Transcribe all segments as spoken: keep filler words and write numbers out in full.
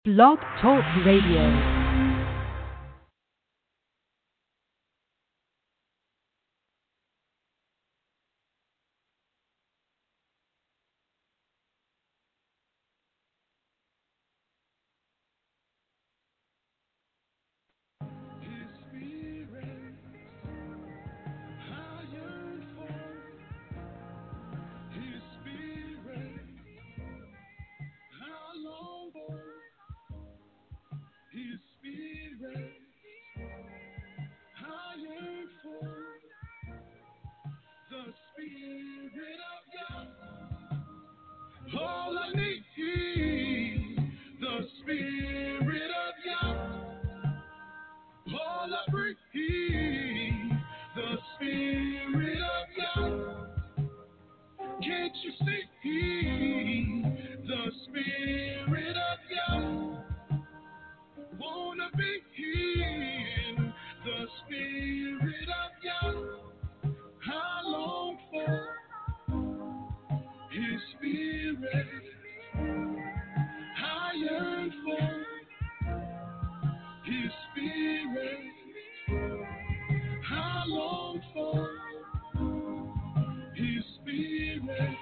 Blog Talk Radio. All I need, the Spirit of God. All I breathe, the Spirit of God. Can't you see the Spirit of God? Wanna be in the Spirit of God. I long for His Spirit. I yearn for His Spirit. I long for His Spirit.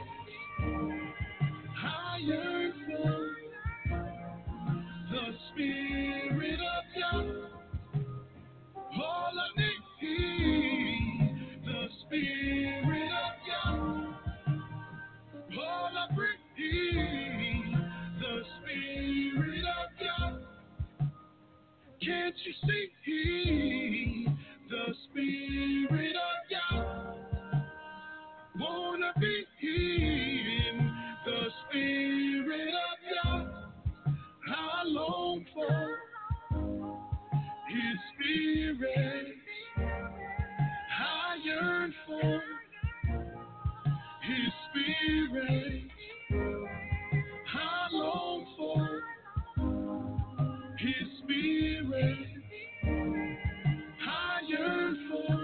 I yearn for the Spirit of God. All I need, the Spirit of God. All I breathe, the Spirit of God. Can't you see the Spirit of God? Wanna be in the Spirit of God. I long for His Spirit. I yearn for His Spirit. I long for His Spirit. I yearn for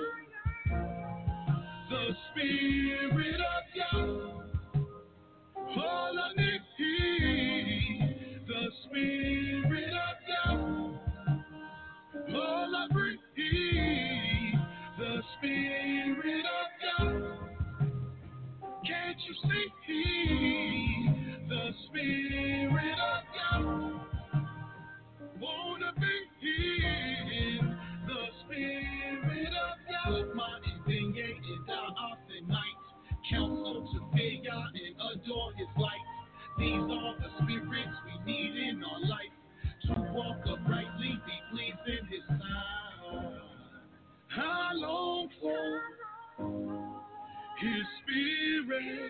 the Spirit of God. All I need, the Spirit of God. All I breathe, the Spirit of God. Can't you see the Spirit of God? Wanna be in the Spirit of God. My indignated thou often night. Counsel to fear Yah and adore His light. These are the spirits we need in our life. To walk uprightly, be pleasing His sight. I long for His Spirit.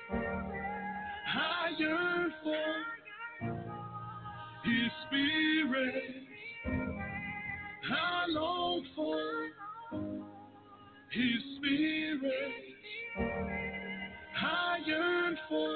I yearn for His Spirit. I long for His Spirit. I yearn for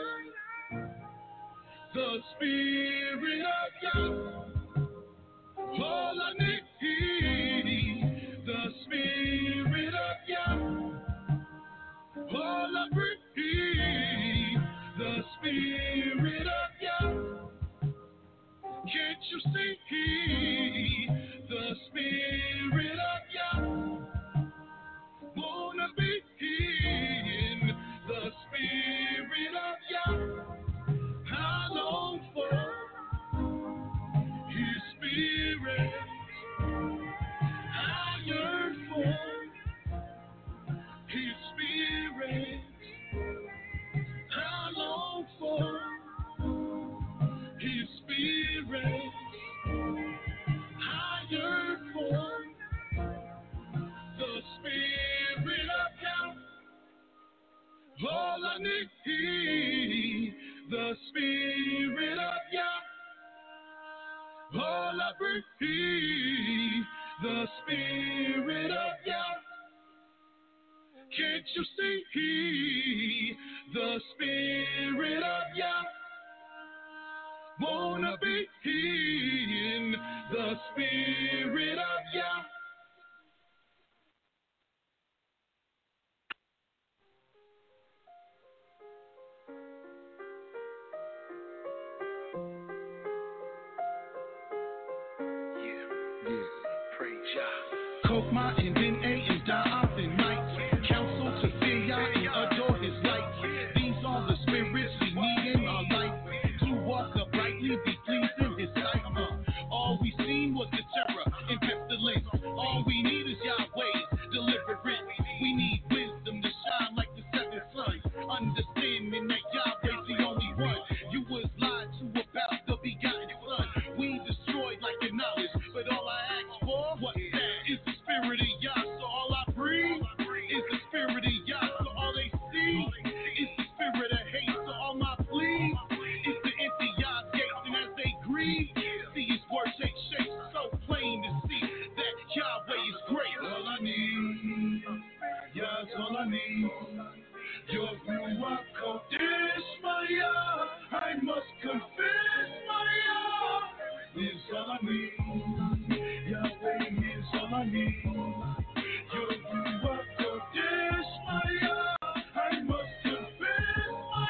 the Spirit of God. All I need, the Spirit of God. All I breathe, the Spirit of God. Can't you see the Spirit of God? Wanna be in the Spirit of God. I long for His Spirit. I yearn for His Spirit. I long for His Spirit. I yearn for the Spirit of God. All I need, the Spirit of God. All I breathe, the Spirit of God. Can't you see the Spirit of God? Wanna be in the Spirit of God. Kokma and then A and Da'af and Mike. Counsel to fear Yah and adore his light. These are the spirits we need in our life. To walk uprightly, be pleased in his sight. Uh, all we seen was the terror and pestilence. All we need is Yahweh's deliverance. We need wisdom to shine like the seven suns. Understanding that Yahweh's the only one. You was lied to about the begotten son. We destroyed like your knowledge, but all I ask for, what's that? Is the spirit of Yah, so all I breathe is the spirit of Yah, so all they see is the spirit of hate, so all my plea is to enter Yah's gates, and as they grieve, see his word take shape, so plain to see that Yahweh is great. All I need, Yah's all I need. Your Ruach Kodesh, my Yah, I must confess, my Yah is all I need. Yahweh is all I need. Your Ruach Kodesh, my Yah, I must confess, my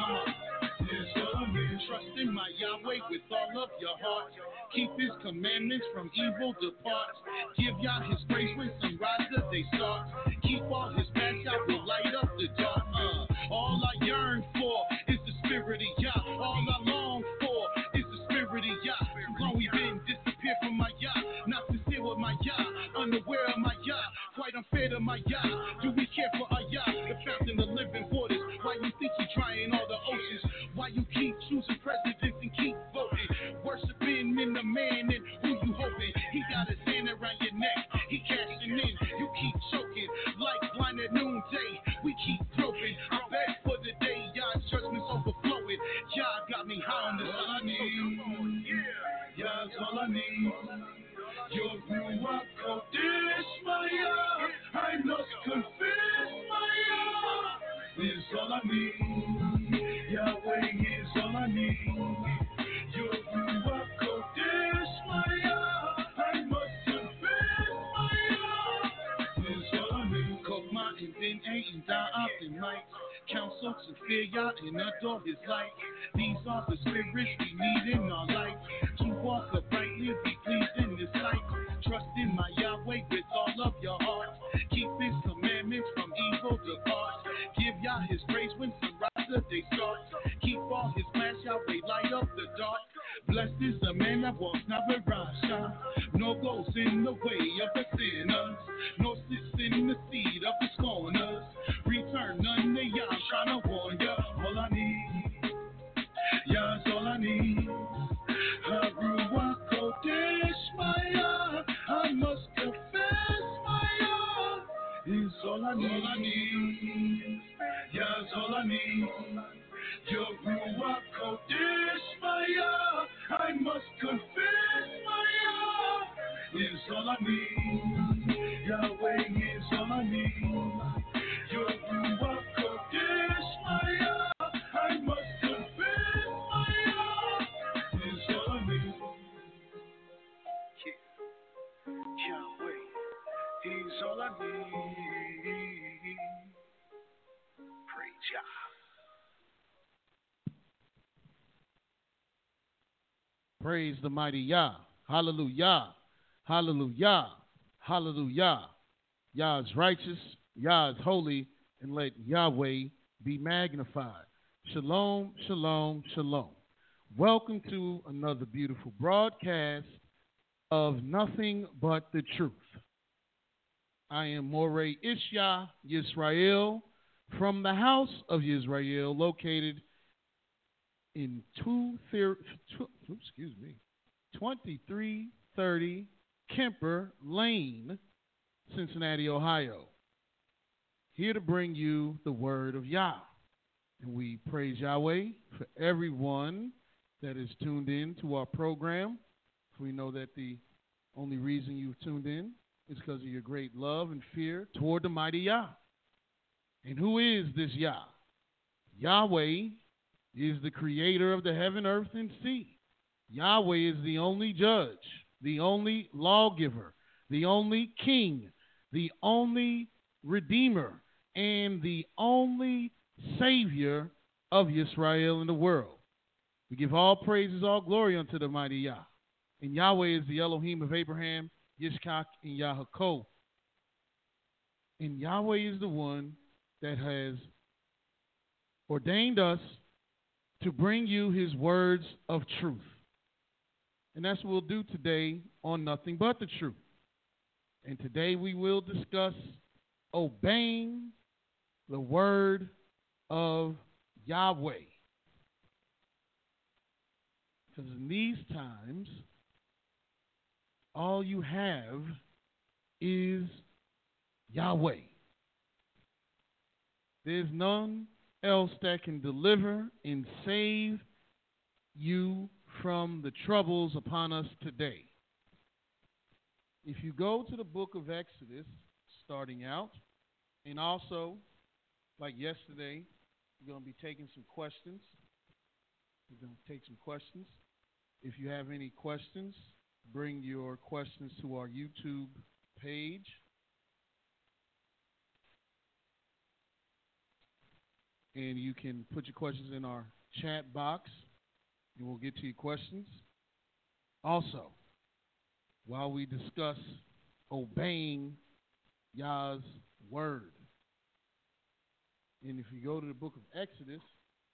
Yah is all I need. Trust in my Yahweh with all of your heart. Keep his commandments, from evil depart. Give Yah his praise when sunrise the day starts. Keep all his paths, Yah will light up the dark. Uh, all I yearn for is the spirit of Yah. All I long for is the spirit of Yah. Too long we've been disappeared from my Yah. Not sincere with my Yah, unaware of my Yah. Quite unfair to my Yah. Do we care for our Yah, the fountain of living waters? Why you think you trying all the oceans? Why you keep choosing presidents and keep voting? Worshiping in the man and who you hoping? He got his hand around your neck, he cashing in. You keep choking like blind at noonday. We keep groping. I beg for the day Yah's judgment's overflowing. Yah got me high on this. All I need, Yah's all I need. Your Ruach Kodesh, my Yah, I must confess, my Yah is all I need. Yahweh is all I need. Your Ruach Kodesh, my Yah, I must confess, my Yah is all I need. Kokma and then A and Da'af and Mike. Counsel to fear Yah and adore his light. These are the spirits we need in our life. To walk uprightly, be pleased in his sight. Trust in my Yahweh with all of your heart. Keep his commandments, from evil depart. Give Yah his praise when sunrise the day starts. Keep all his plans, Yahweh light up the dark. Blessed is the man that walks not with Rasha, nor goes in the way of the sinners, nor sits in the seat of the scorners. Return none to Yah, I'm trying to warn ya. All I need, Yah's all I need. Ruach Kodesh, my Yah, I must confess, my Yah is all I need. All I need, Yah's all I need. Your Ruach Kodesh, my Yah, I must confess, my Yah is all I need. Yahweh is all I need. Your Ruach Kodesh, my Yah, I must confess, my Yah is all I need. Yeah. Yahweh, he's all I need. Praise Yah. Praise the mighty Yah. Hallelujah. Hallelujah. Hallelujah. Yah is righteous. Yah is holy. And let Yahweh be magnified. Shalom, shalom, shalom. Welcome to another beautiful broadcast of Nothing But the Truth. I am Moreh Ishya Yisrael from the house of Yisrael, located in two, two, excuse me, twenty-three thirty Kemper Lane, Cincinnati, Ohio. Here to bring you the word of Yah. And we praise Yahweh for everyone that is tuned in to our program. We know that the only reason you've tuned in is because of your great love and fear toward the mighty Yah. And who is this Yah? Yahweh is the creator of the heaven, earth, and sea. Yahweh is the only judge, the only lawgiver, the only king, the only redeemer, and the only savior of Yisrael in the world. We give all praises, all glory unto the mighty Yah. And Yahweh is the Elohim of Abraham, Yitzchak, and Yaakov, And Yahweh is the one that has ordained us to bring you his words of truth. And that's what we'll do today on Nothing But the Truth. And today we will discuss obeying the word of Yahweh. Because in these times, all you have is Yahweh. There's none else that can deliver and save you from the troubles upon us today. If you go to the book of Exodus, starting out, and also, like yesterday, we're going to be taking some questions. We're going to take some questions. If you have any questions, bring your questions to our YouTube page. And you can put your questions in our chat box, and we'll get to your questions. Also, while we discuss obeying Yah's word, and if you go to the book of Exodus,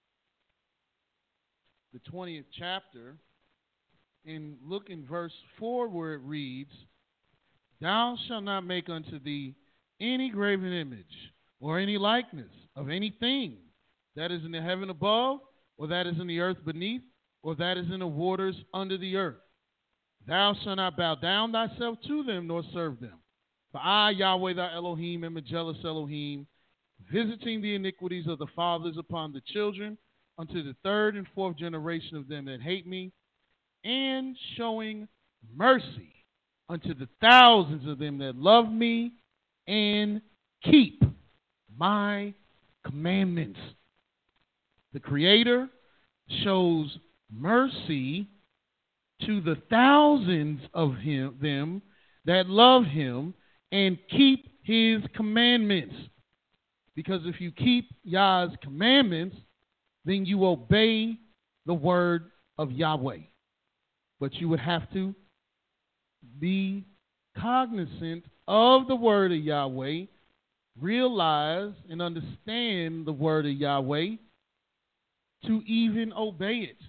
the twentieth chapter, and look in verse four where it reads, "Thou shalt not make unto thee any graven image or any likeness of anything that is in the heaven above, or that is in the earth beneath, or that is in the waters under the earth. Thou shalt not bow down thyself to them, nor serve them. For I, Yahweh thy Elohim, am a jealous Elohim, visiting the iniquities of the fathers upon the children, unto the third and fourth generation of them that hate me, and showing mercy unto the thousands of them that love me and keep my commandments." The Creator shows mercy to the thousands of him, them that love him and keep his commandments. Because if you keep Yah's commandments, then you obey the word of Yahweh. But you would have to be cognizant of the word of Yahweh, realize and understand the word of Yahweh to even obey it.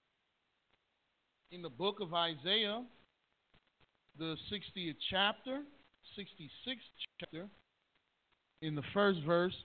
In the book of Isaiah, the sixtieth chapter, sixty-sixth chapter, in the first verse,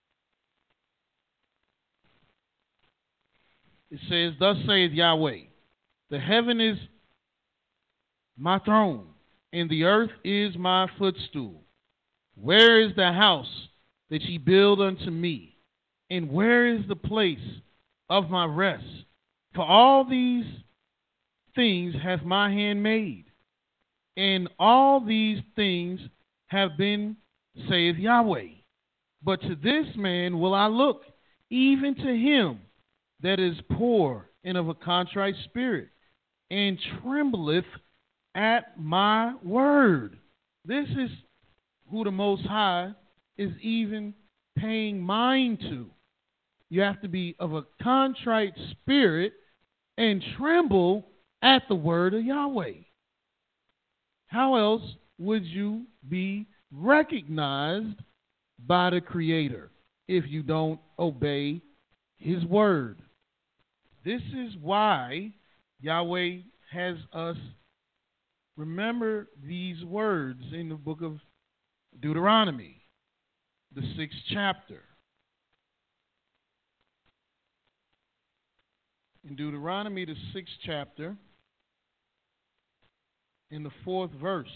it says, "Thus saith Yahweh, the heaven is my throne, and the earth is my footstool. Where is the house that ye build unto me? And where is the place of my rest? For all these things hath my hand made, and all these things have been, saith Yahweh. But to this man will I look, even to him that is poor and of a contrite spirit, and trembleth at my word." This is who the Most High is even paying mind to. You have to be of a contrite spirit and tremble at the word of Yahweh. How else would you be recognized by the Creator if you don't obey his word? This is why Yahweh has us remember these words in the book of Deuteronomy, the sixth chapter. In Deuteronomy, the sixth chapter, in the fourth verse,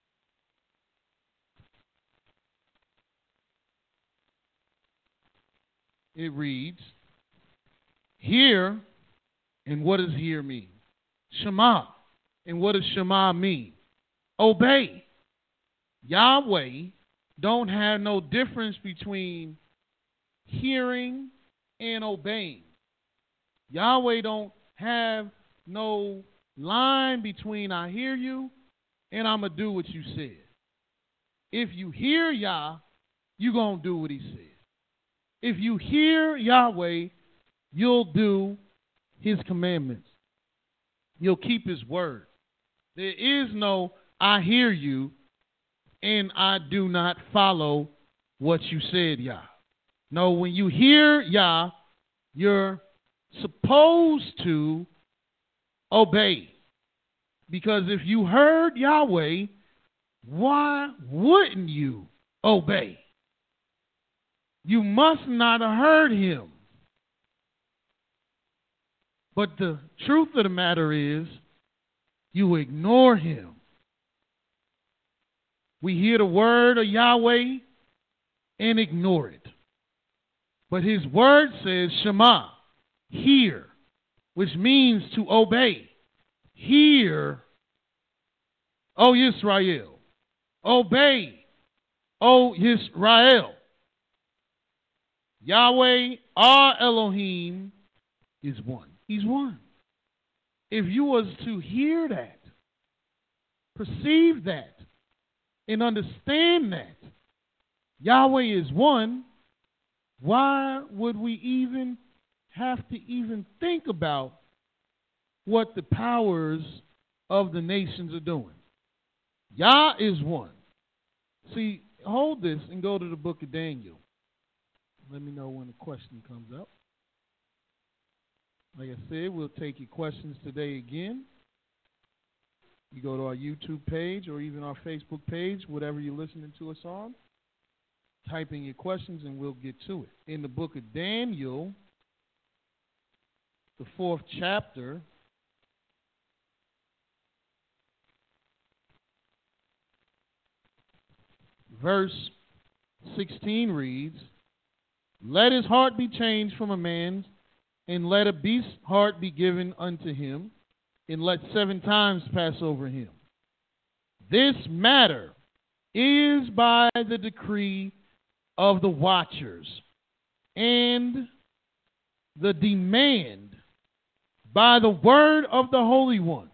it reads, "Hear," and what does hear mean? Shema. And what does Shema mean? Obey. Yahweh don't have no difference between hearing and obeying. Yahweh don't have no line between I hear you and I'm going to do what you said. If you hear Yah, you're going to do what he said. If you hear Yahweh, you'll do his commandments. You'll keep his word. There is no I hear you and I do not follow what you said, Yah. No, when you hear Yah, you're supposed to obey. Because if you heard Yahweh, why wouldn't you obey? You must not have heard him. But the truth of the matter is, you ignore him. We hear the word of Yahweh and ignore it. But his word says, Shema, hear, which means to obey. Hear, O Israel. Obey, O Israel. Yahweh, our Elohim, is one. He's one. If you was to hear that, perceive that, and understand that Yahweh is one, why would we even have to even think about what the powers of the nations are doing? Yah is one. See, hold this and go to the book of Daniel. Let me know when the question comes up. Like I said, we'll take your questions today again. You go to our YouTube page or even our Facebook page, whatever you're listening to us on. Type in your questions and we'll get to it. In the book of Daniel, the fourth chapter, verse sixteen reads, let his heart be changed from a man's, and let a beast's heart be given unto him, and let seven times pass over him. This matter is by the decree of the watchers, and the demand by the word of the holy ones,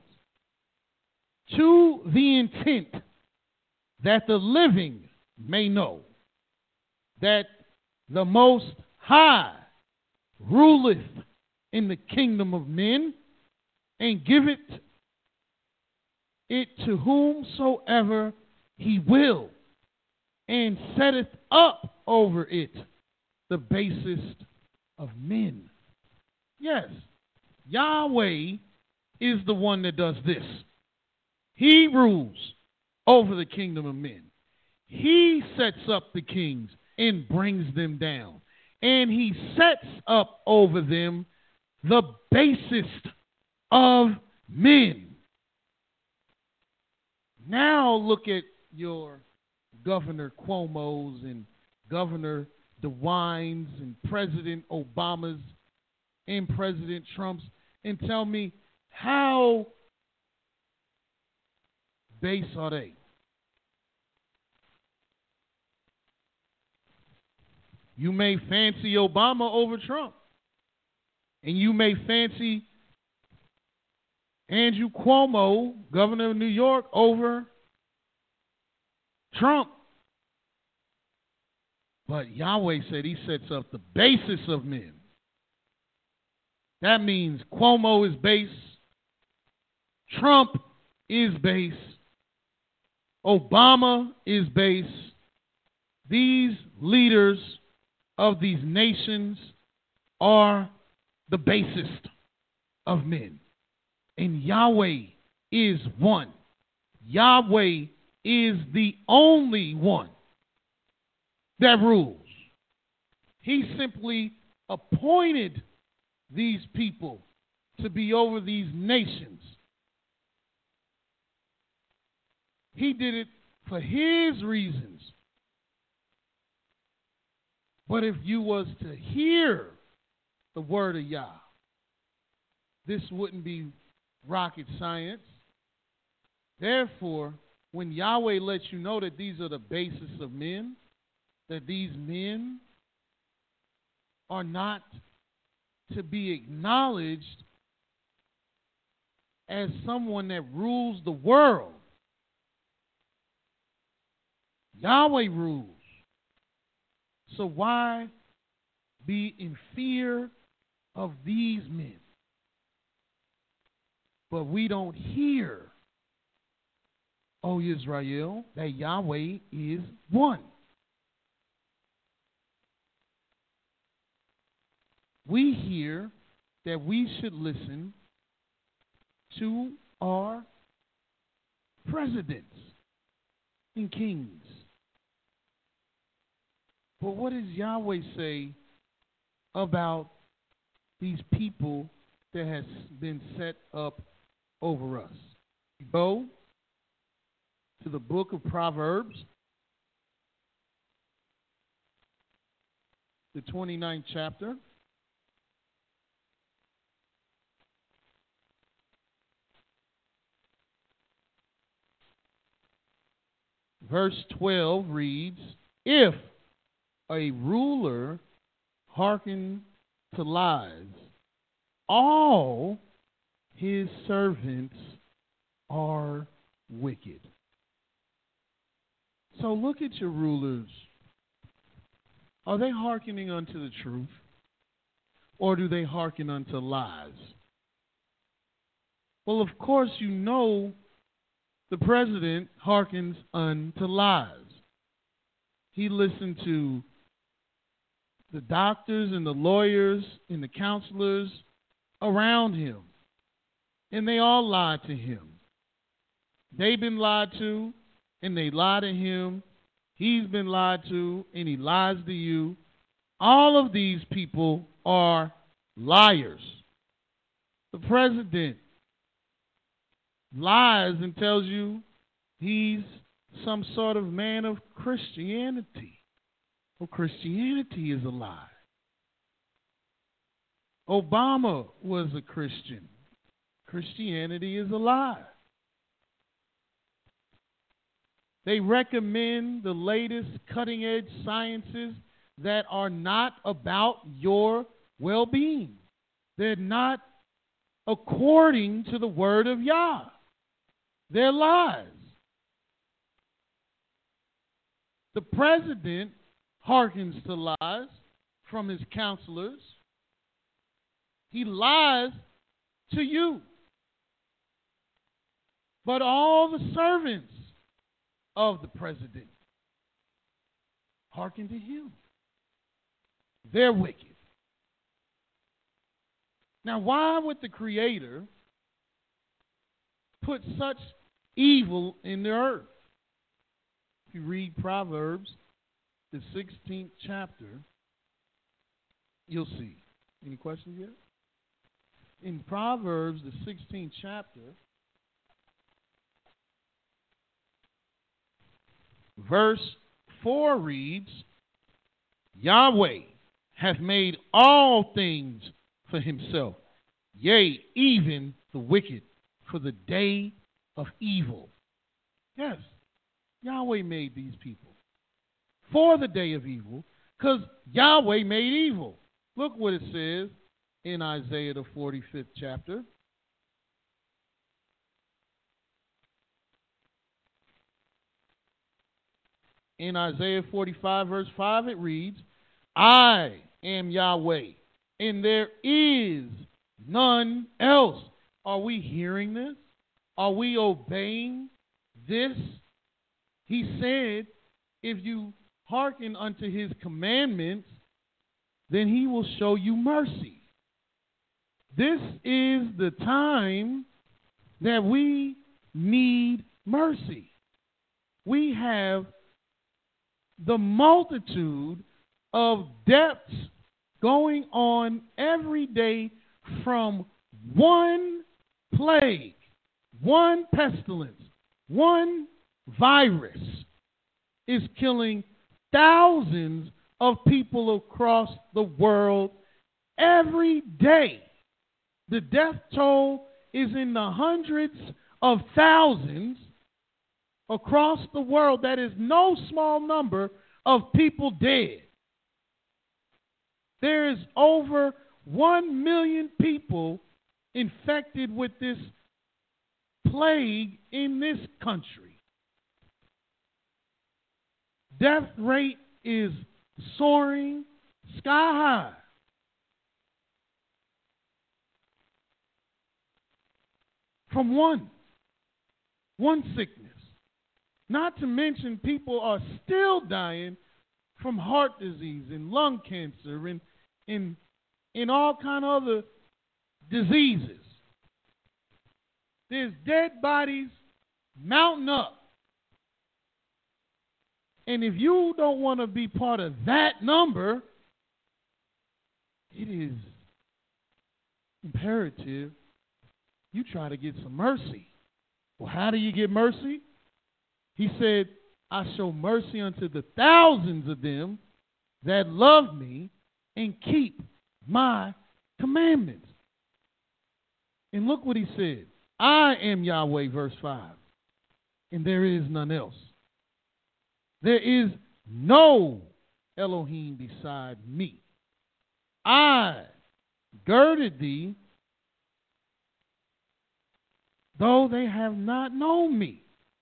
to the intent that the living may know that the Most High ruleth in the kingdom of men, and giveth it to whomsoever he will, and setteth up over it the basest of men. Yes, Yahweh is the one that does this. He rules over the kingdom of men. He sets up the kings and brings them down. And he sets up over them the basest of men. Now look at your Governor Cuomo's and Governor DeWine's and President Obama's and President Trump's and tell me, how base are they? You may fancy Obama over Trump. And you may fancy Andrew Cuomo, governor of New York, over Trump. But Yahweh said he sets up the basis of men. That means Cuomo is base, Trump is base, Obama is base. These leaders of these nations are the basest of men. And Yahweh is one. Yahweh is the only one that rules. He simply appointed these people to be over these nations. He did it for his reasons. But if you was to hear the word of Yah, this wouldn't be rocket science. Therefore, when Yahweh lets you know that these are the basis of men, that these men are not to be acknowledged as someone that rules the world. Yahweh rules. So why be in fear of these men? But we don't hear, O Israel, that Yahweh is one. we hear that we should listen to our presidents and kings. But what does Yahweh say about these people that has been set up over us? Go to the book of Proverbs, the twenty-ninth chapter. Verse twelve reads, if a ruler hearken to lies, all his servants are wicked. So look at your rulers. Are they hearkening unto the truth, or do they hearken unto lies? Well, of course, you know the president hearkens unto lies. He listened to the doctors and the lawyers and the counselors around him, and they all lied to him. They've been lied to, and they lie to him. He's been lied to, and he lies to you. All of these people are liars. The president lies and tells you he's some sort of man of Christianity. Well, Christianity is a lie. Obama was a Christian. Christianity is a lie. They recommend the latest cutting-edge sciences that are not about your well-being. They're not according to the word of Yah. They're lies. The president hearkens to lies from his counselors. He lies to you. But all the servants of the president hearken to him. They're wicked. Now, why would the Creator put such evil in the earth? If you read Proverbs, the sixteenth chapter, you'll see. Any questions yet? In Proverbs, the sixteenth chapter, verse four reads, Yahweh hath made all things for himself, yea, even the wicked, for the day of evil. Yes, Yahweh made these people for the day of evil, because Yahweh made evil. Look what it says in Isaiah, the forty-fifth chapter. In Isaiah forty-five, verse five, it reads, I am Yahweh, and there is none else. Are we hearing this? Are we obeying this? He said, if you hearken unto his commandments, then he will show you mercy. This is the time that we need mercy. We have the multitude of deaths going on every day from one plague, one pestilence, one virus is killing thousands of people across the world every day. The death toll is in the hundreds of thousands across the world. That is no small number of people dead. There is over one million people infected with this plague in this country. Death rate is soaring sky high. From one, one sickness. Not to mention people are still dying from heart disease and lung cancer and, and and all kind of other diseases. There's dead bodies mounting up. And if you don't want to be part of that number, it is imperative you try to get some mercy. Well, how do you get mercy? He said, I show mercy unto the thousands of them that love me and keep my commandments. And look what he said. I am Yahweh, verse five, and there is none else. There is no Elohim beside me. I girded thee, though they have not known me,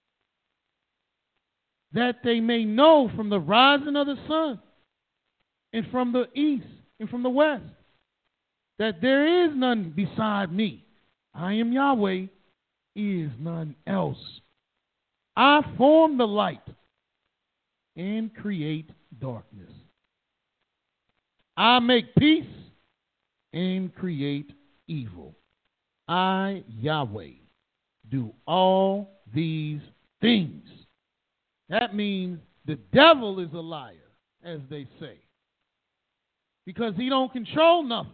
that they may know from the rising of the sun and from the east and from the west that there is none beside me. I am Yahweh, is none else. I form the light and create darkness. I make peace and create evil. I, Yahweh, do all these things. That means the devil is a liar, as they say, because he don't control nothing.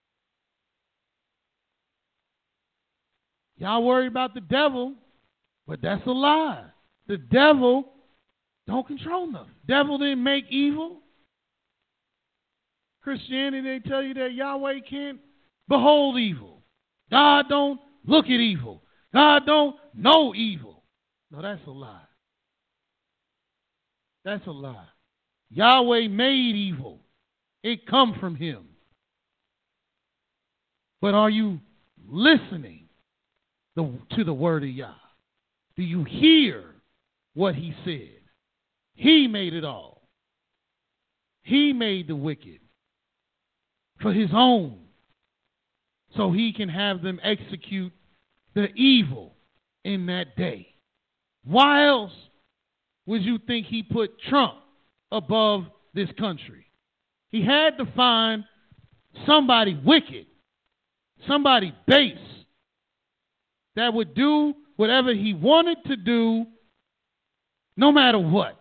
Y'all worry about the devil, but that's a lie. The devil don't control nothing. Devil didn't make evil. Christianity, they tell you that Yahweh can't behold evil. God don't look at evil. God don't know evil. No, that's a lie. That's a lie. Yahweh made evil. It come from him. But are you listening the, to the word of Yah? Do you hear what he said? He made it all. He made the wicked for his own, so he can have them execute the evil in that day. Why else would you think he put Trump above this country? He had to find somebody wicked, somebody base, that would do whatever he wanted to do no matter what.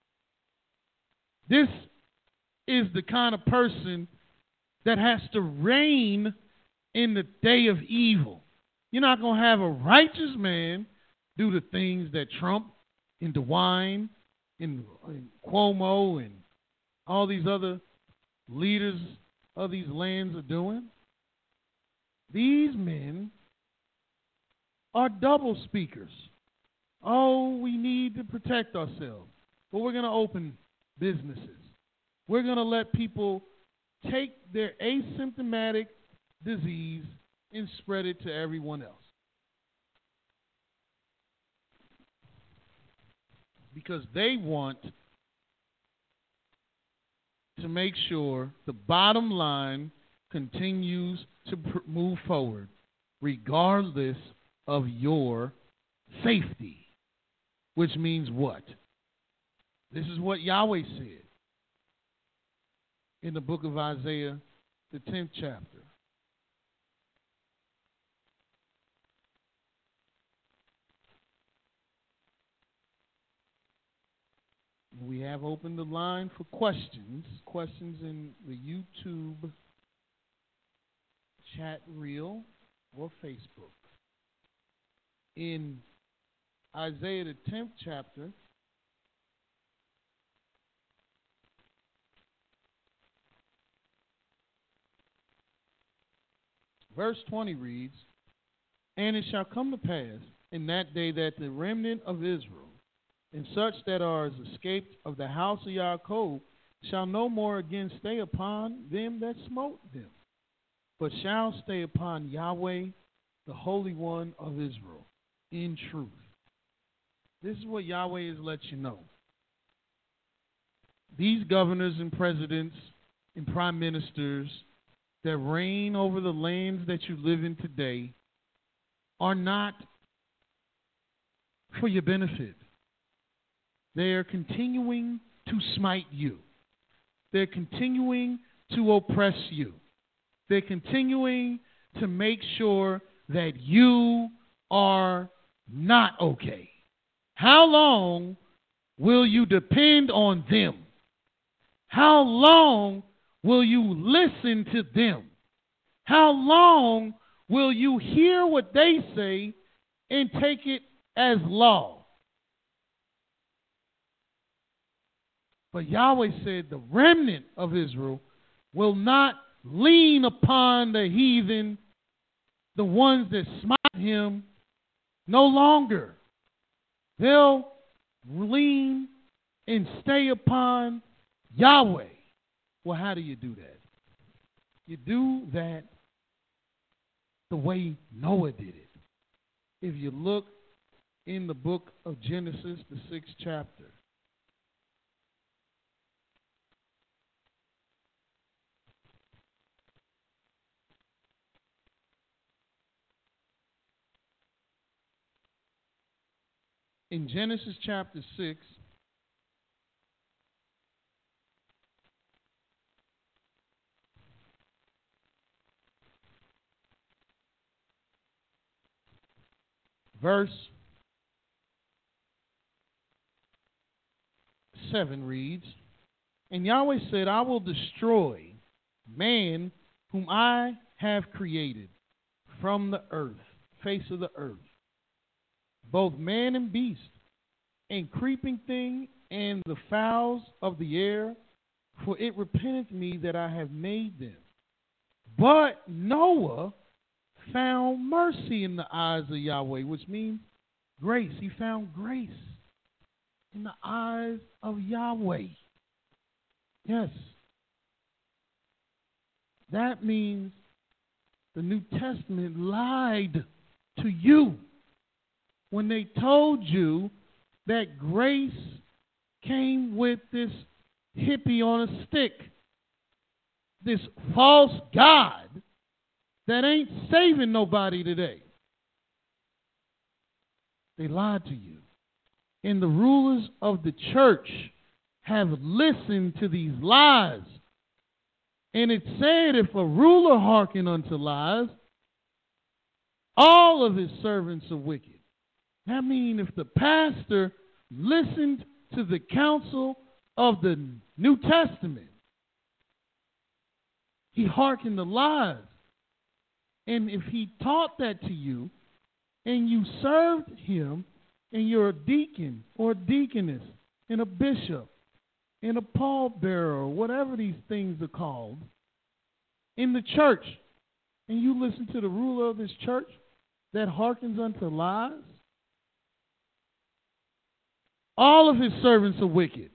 This is the kind of person that has to reign in the day of evil. You're not going to have a righteous man do the things that Trump and DeWine and, and Cuomo and all these other leaders of these lands are doing. These men are double speakers. Oh, we need to protect ourselves. But we're going to open businesses. We're going to let people take their asymptomatic disease and spread it to everyone else. Because they want to make sure the bottom line continues to pr- move forward regardless of your safety. Which means what? This is what Yahweh said in the book of Isaiah, the tenth chapter. We have opened the line for questions. Questions in the YouTube chat reel or Facebook. In Isaiah, the tenth chapter, verse twenty reads, And it shall come to pass in that day that the remnant of Israel, and such that are escaped of the house of Yaakov, shall no more again stay upon them that smote them, but shall stay upon Yahweh, the Holy One of Israel, in truth. This is what Yahweh has let you know. These governors and presidents and prime ministers that reign over the lands that you live in today are not for your benefit. They are continuing to smite you. They're continuing to oppress you. They're continuing to make sure that you are not okay. How long will you depend on them? How long will you listen to them? How long will you hear what they say and take it as law? But Yahweh said the remnant of Israel will not lean upon the heathen, the ones that smite him, no longer. They'll lean and stay upon Yahweh. Well, how do you do that? You do that the way Noah did it. If you look in the book of Genesis, the sixth chapter, in Genesis chapter six, verse seven reads, and Yahweh said, I will destroy man whom I have created from the earth, face of the earth, both man and beast, and creeping thing, and the fowls of the air, for it repenteth me that I have made them. But Noah found mercy in the eyes of Yahweh, which means grace. He found grace in the eyes of Yahweh. Yes. That means the New Testament lied to you when they told you that grace came with this hippie on a stick, this false God that ain't saving nobody today. They lied to you. And the rulers of the church have listened to these lies. And it said, if a ruler hearken unto lies, all of his servants are wicked. That means if the pastor listened to the counsel of the New Testament, he hearkened to lies. And if he taught that to you, and you served him, and you're a deacon or a deaconess, and a bishop, and a pallbearer, or whatever these things are called, in the church, and you listen to the ruler of this church that hearkens unto lies, all of his servants are wicked.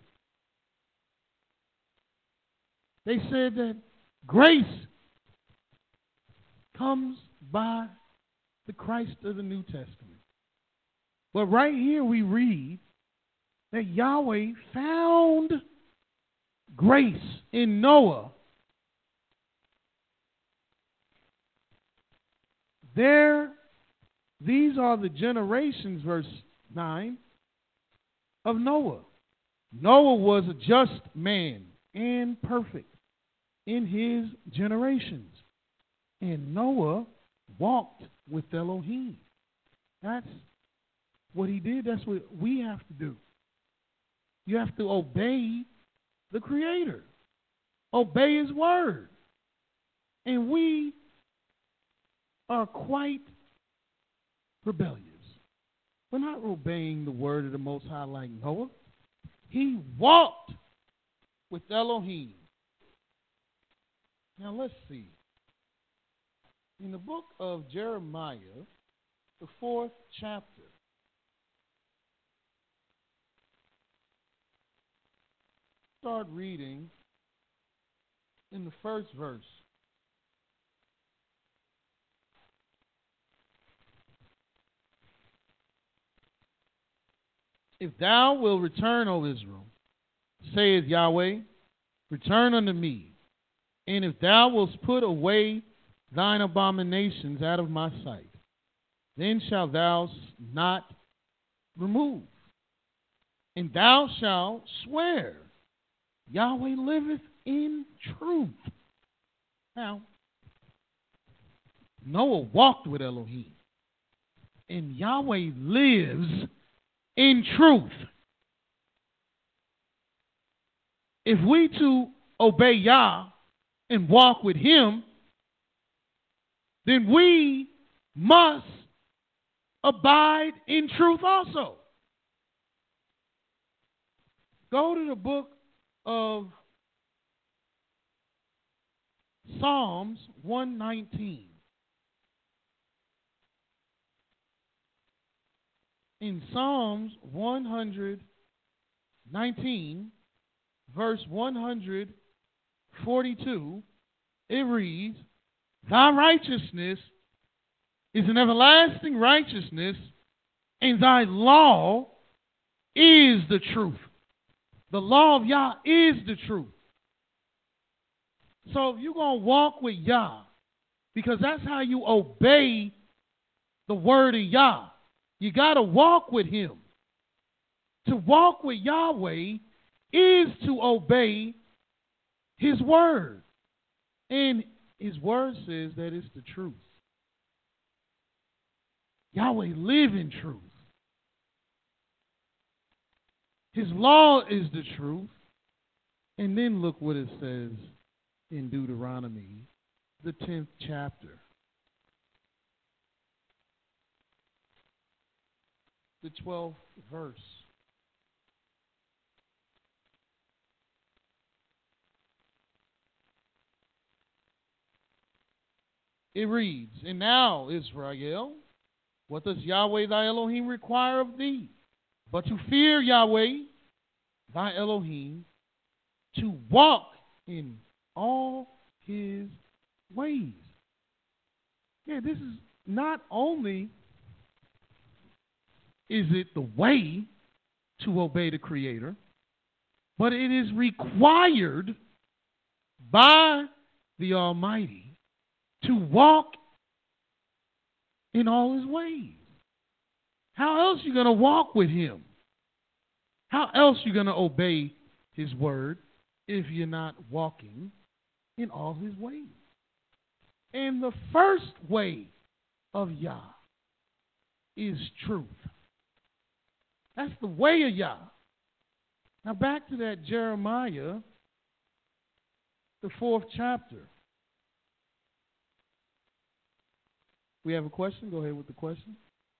They said that grace comes by the Christ of the New Testament. But right here we read that Yahweh found grace in Noah. There, these are the generations, verse nine, of Noah. Noah was a just man and perfect in his generations. And Noah walked with Elohim. That's what he did. That's what we have to do. You have to obey the Creator. Obey His word. And we are quite rebellious. We're not obeying the word of the Most High like Noah. He walked with Elohim. Now let's see. In the book of Jeremiah, the fourth chapter, start reading in the first verse. If thou wilt return, O Israel, saith Yahweh, return unto me. And if thou wilt put away thine abominations out of my sight, then shalt thou not remove. And thou shalt swear, Yahweh liveth in truth. Now, Noah walked with Elohim. And Yahweh lives in truth. If we to obey Yah and walk with him, then we must abide in truth also. Go to the book of Psalms one nineteen. In Psalms one nineteen, verse one forty-two, it reads, Thy righteousness is an everlasting righteousness, and thy law is the truth. The law of Yah is the truth. So if you're going to walk with Yah, because that's how you obey the word of Yah, you got to walk with him. To walk with Yahweh is to obey his word. And his word says that it's the truth. Yahweh live in truth. His law is the truth. And then look what it says in Deuteronomy, the tenth chapter. The twelfth verse. It reads, And now, Israel, what does Yahweh thy Elohim require of thee? But to fear Yahweh thy Elohim, to walk in all his ways. Yeah, this is not only is it the way to obey the Creator, but it is required by the Almighty to walk in all his ways. How else are you going to walk with him? How else are you going to obey his word if you're not walking in all his ways? And the first way of Yah is truth. That's the way of Yah. Now back to that Jeremiah, the fourth chapter. We have a question? Go ahead with the question.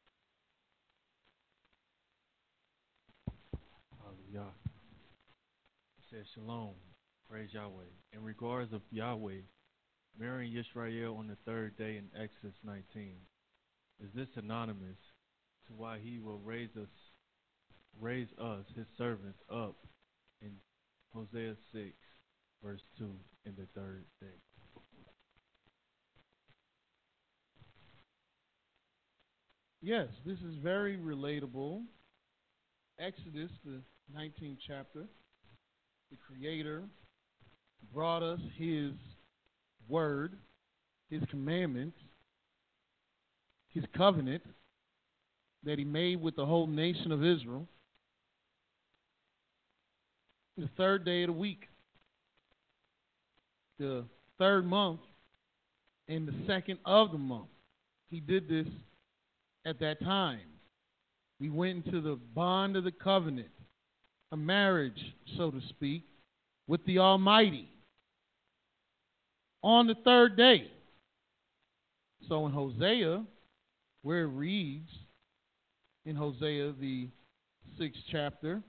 Hallelujah. It says, Shalom, praise Yahweh. In regards of Yahweh, marrying Yisrael on the third day in Exodus nineteen, is this synonymous to why he will raise us, raise us, his servants, up in Hosea six, verse two, in the third day? Yes, this is very relatable. Exodus, the nineteenth chapter, the Creator brought us his word, his commandments, his covenant that he made with the whole nation of Israel. The third day of the week, the third month, and the second of the month. He did this at that time. We went into the bond of the covenant, a marriage, so to speak, with the Almighty on the third day. So in Hosea, where it reads, in Hosea, the sixth chapter,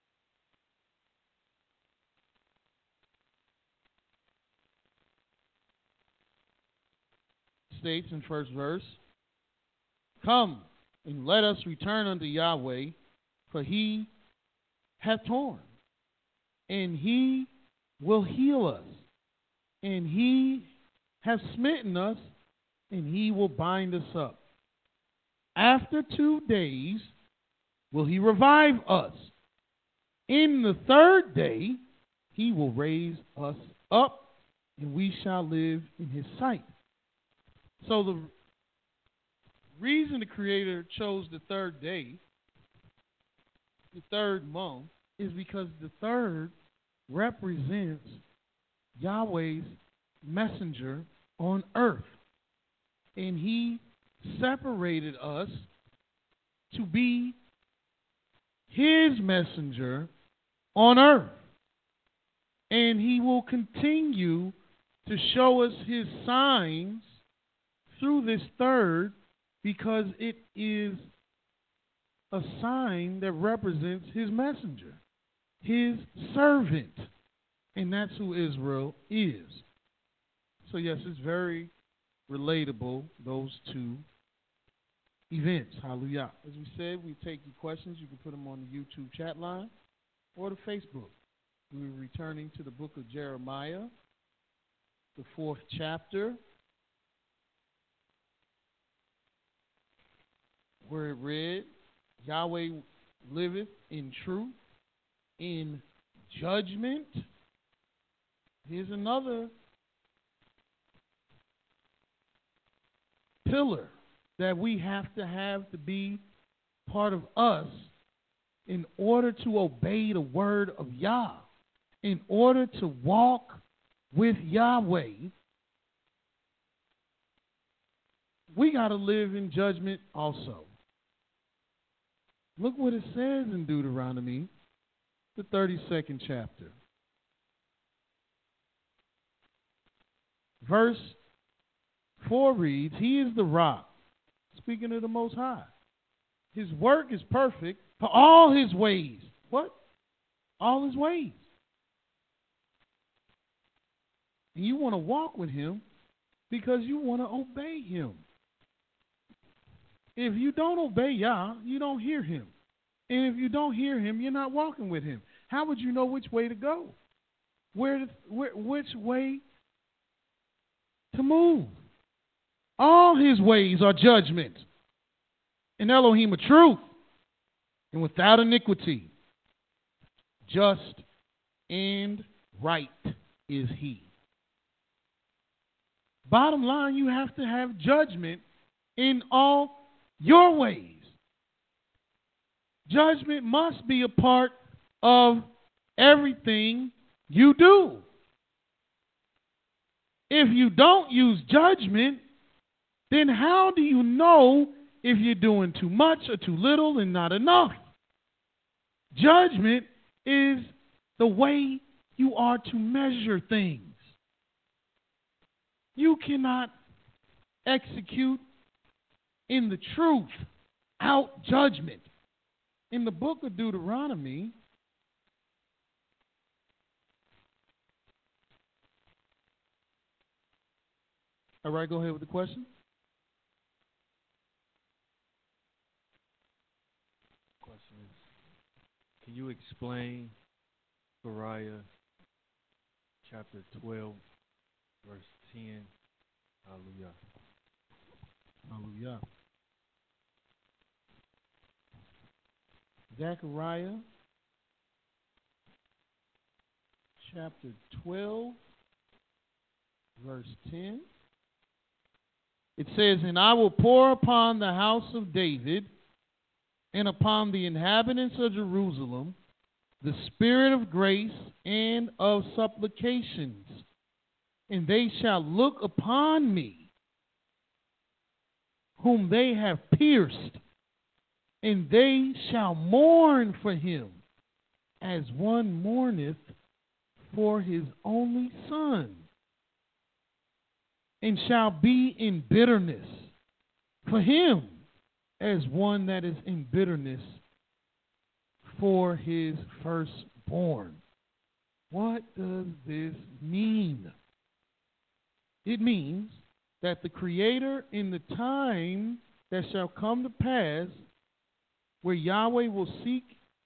states in first verse, Come, and let us return unto Yahweh, for he hath torn, and he will heal us, and he hath smitten us, and he will bind us up. After two days will he revive us. In the third day he will raise us up, and we shall live in his sight. So the reason the Creator chose the third day, the third month, is because the third represents Yahweh's messenger on earth. and he separated us to be his messenger on earth. And he will continue to show us his signs through this third, because it is a sign that represents his messenger, his servant. And that's who Israel is. So yes, it's very relatable, those two events. Hallelujah. As we said, we take your questions. You can put them on the YouTube chat line or the Facebook. We're returning to the book of Jeremiah, the fourth chapter, where it read, Yahweh liveth in truth, in judgment. Here's another pillar that we have to have to be part of us in order to obey the word of Yah, in order to walk with Yahweh. We got to live in judgment also. Look what it says in Deuteronomy, the thirty-second chapter. Verse four reads, He is the rock, speaking of the Most High. His work is perfect for all his ways. What? All his ways. And you want to walk with him because you want to obey him. If you don't obey Yah, you don't hear him. And if you don't hear him, you're not walking with him. How would you know which way to go? Where, to, where which way to move? All his ways are judgment, and Elohim of truth, and without iniquity. Just and right is he. Bottom line, you have to have judgment in all your ways. Judgment must be a part of everything you do. If you don't use judgment, then how do you know if you're doing too much or too little and not enough? Judgment is the way you are to measure things. You cannot execute in the truth out judgment. In the book of Deuteronomy, all right, go ahead with the question. Question is, can you explain Bariah chapter twelve, verse ten? Hallelujah. Hallelujah. Zechariah chapter twelve, verse ten. It says, And I will pour upon the house of David and upon the inhabitants of Jerusalem the spirit of grace and of supplications, and they shall look upon me, whom they have pierced, and they shall mourn for him as one mourneth for his only son, and shall be in bitterness for him as one that is in bitterness for his firstborn. What does this mean? It means that the Creator, in the time that shall come to pass, where Yahweh will seek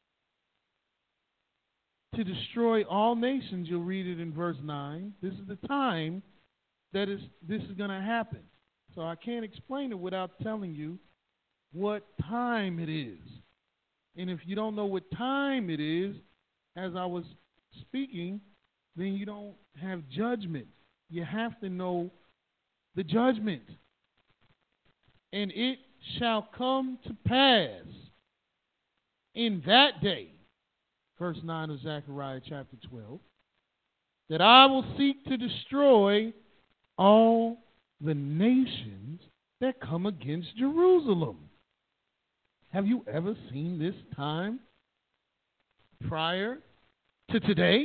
to destroy all nations, you'll read it in verse nine. This is the time that is this is going to happen. So I can't explain it without telling you what time it is. And if you don't know what time it is, as I was speaking, then you don't have judgment. You have to know the judgment. And it shall come to pass in that day, verse nine of Zechariah chapter twelve, that I will seek to destroy all the nations that come against Jerusalem. Have you ever seen this time prior to today?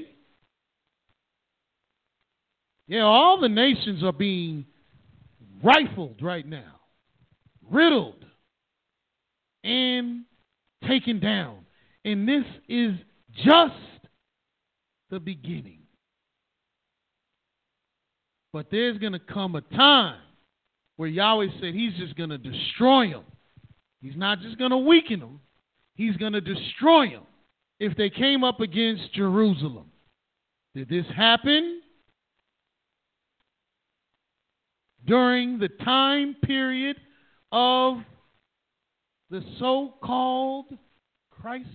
Yeah, all the nations are being rifled right now, riddled, and taken down. And this is just the beginning. But there's going to come a time where Yahweh said he's just going to destroy them. He's not just going to weaken them. He's going to destroy them if they came up against Jerusalem. Did this happen during the time period of the so-called Christ?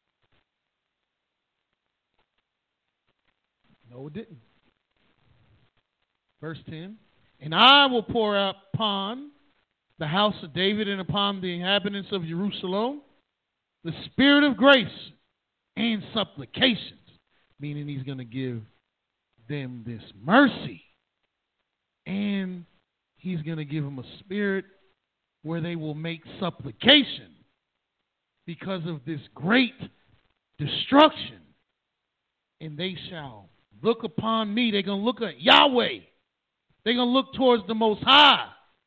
No, it didn't. Verse ten, and I will pour out upon the house of David and upon the inhabitants of Jerusalem the spirit of grace and supplications, meaning he's going to give them this mercy, and he's going to give them a spirit where they will make supplication because of this great destruction, and they shall look upon me. They're going to look at Yahweh. They're going to look towards the Most High,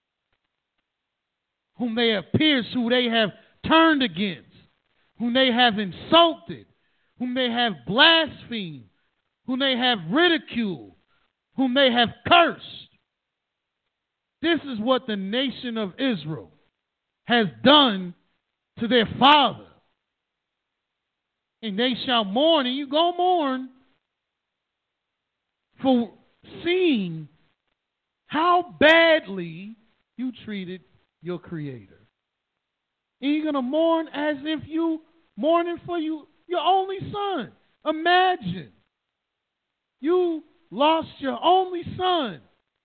whom they have pierced, who they have turned against, whom they have insulted, whom they have blasphemed, whom they have ridiculed, whom they have cursed. This is what the nation of Israel has done to their father. And they shall mourn, and you go mourn for seeing how badly you treated your Creator. And you're going to mourn as if you mourning for you, your only son. Imagine you lost your only son.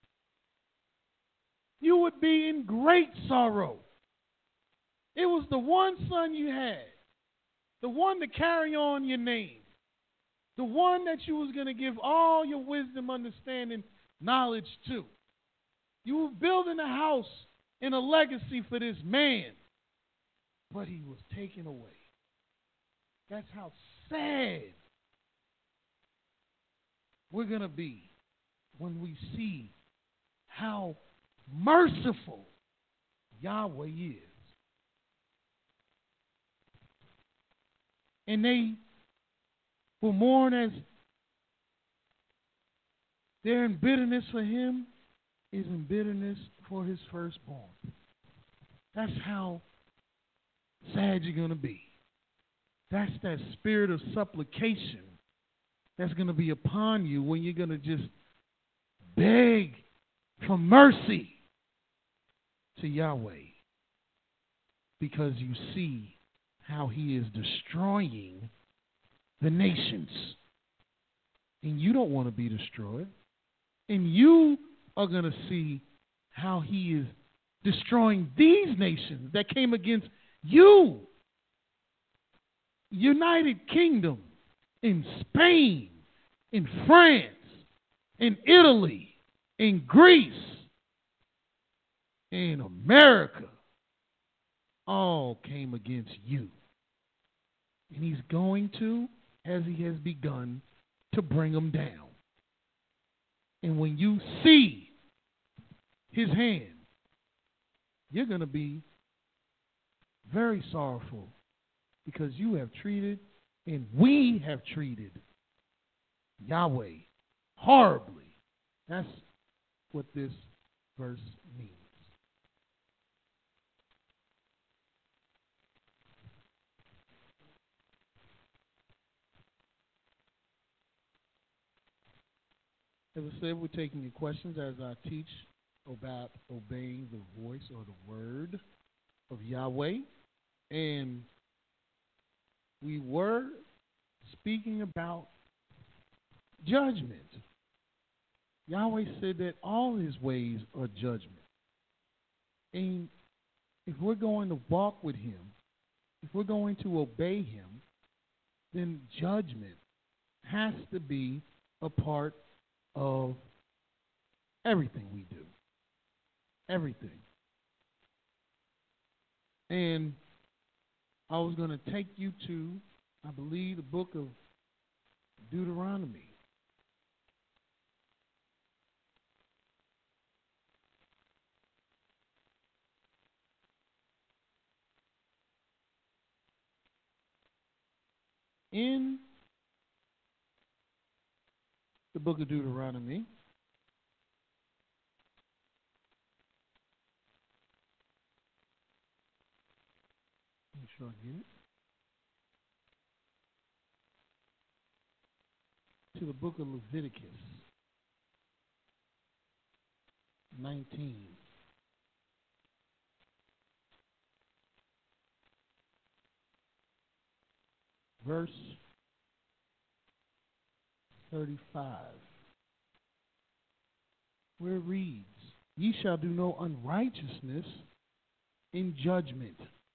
You would be in great sorrow. It was the one son you had, the one to carry on your name, the one that you was going to give all your wisdom, understanding, knowledge to. You were building a house and a legacy for this man, but he was taken away. That's how sad we're going to be when we see how merciful Yahweh is. And they will mourn as they're in bitterness for him is in bitterness for his firstborn. That's how sad you're going to be. That's that spirit of supplication that's going to be upon you when you're going to just beg for mercy to Yahweh, because you see how he is destroying the nations. And you don't want to be destroyed. And you are going to see how he is destroying these nations that came against you. United Kingdom, in Spain, in France, in Italy, in Greece, in America, all came against you. And he's going to, as he has begun, to bring them down. And when you see his hand, you're going to be very sorrowful, because you have treated, and we have treated, Yahweh horribly. That's what this verse means. As I said, we're taking your questions as I teach about obeying the voice or the word of Yahweh. And we were speaking about judgment. Yahweh said that all his ways are judgment. And if we're going to walk with him, if we're going to obey him, then judgment has to be a part of everything we do. Everything. And I was going to take you to, I believe, the book of Deuteronomy. In the book of Deuteronomy, make sure I get it, to the book of Leviticus nineteen. Verse thirty-five, where it reads, "Ye shall do no unrighteousness in judgment,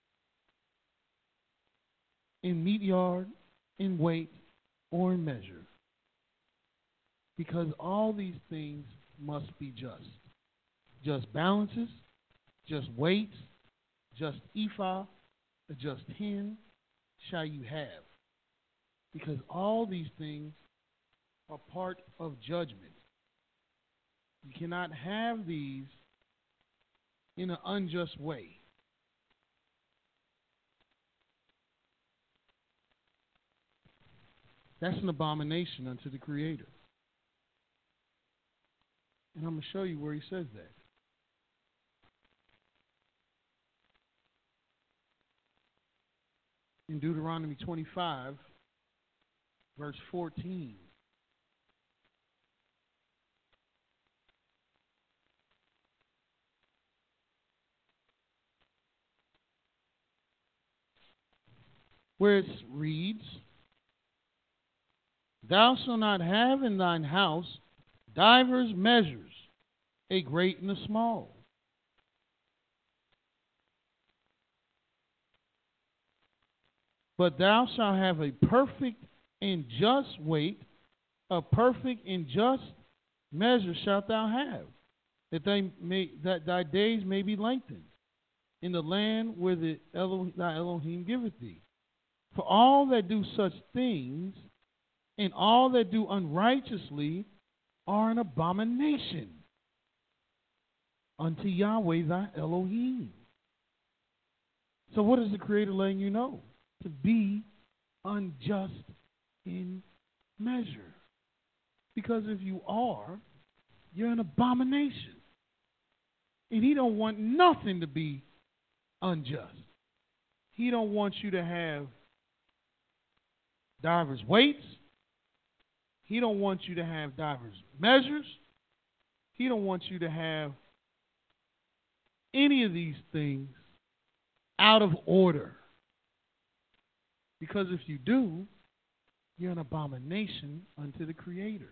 in meat yard, in weight, or in measure, because all these things must be just. Just balances, just weights, just ephah, a just hin shall you have. Because all these things are part of judgment. You cannot have these in an unjust way. That's an abomination unto the Creator." And I'm going to show you where he says that. In Deuteronomy twenty-five, verse fourteen. Where it reads, "Thou shalt not have in thine house divers measures, a great and a small. But thou shalt have a perfect and just weight, a perfect and just measure shalt thou have, that they may that thy days may be lengthened in the land where the Elo, thy Elohim giveth thee. For all that do such things and all that do unrighteously are an abomination unto Yahweh thy Elohim." So what is the Creator letting you know? To be unjust in measure. Because if you are, you're an abomination. And he don't want nothing to be unjust. He don't want you to have divers weights. He don't want you to have divers measures. He don't want you to have any of these things out of order. Because if you do, you're an abomination unto the Creator.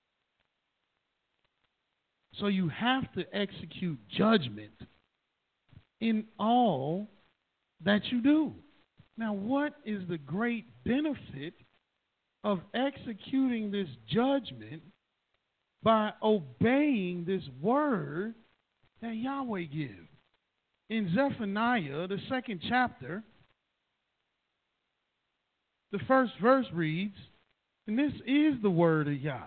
So you have to execute judgment in all that you do. Now, what is the great benefit of executing this judgment by obeying this word that Yahweh gives? In Zephaniah, the second chapter, the first verse reads, and this is the word of Yah.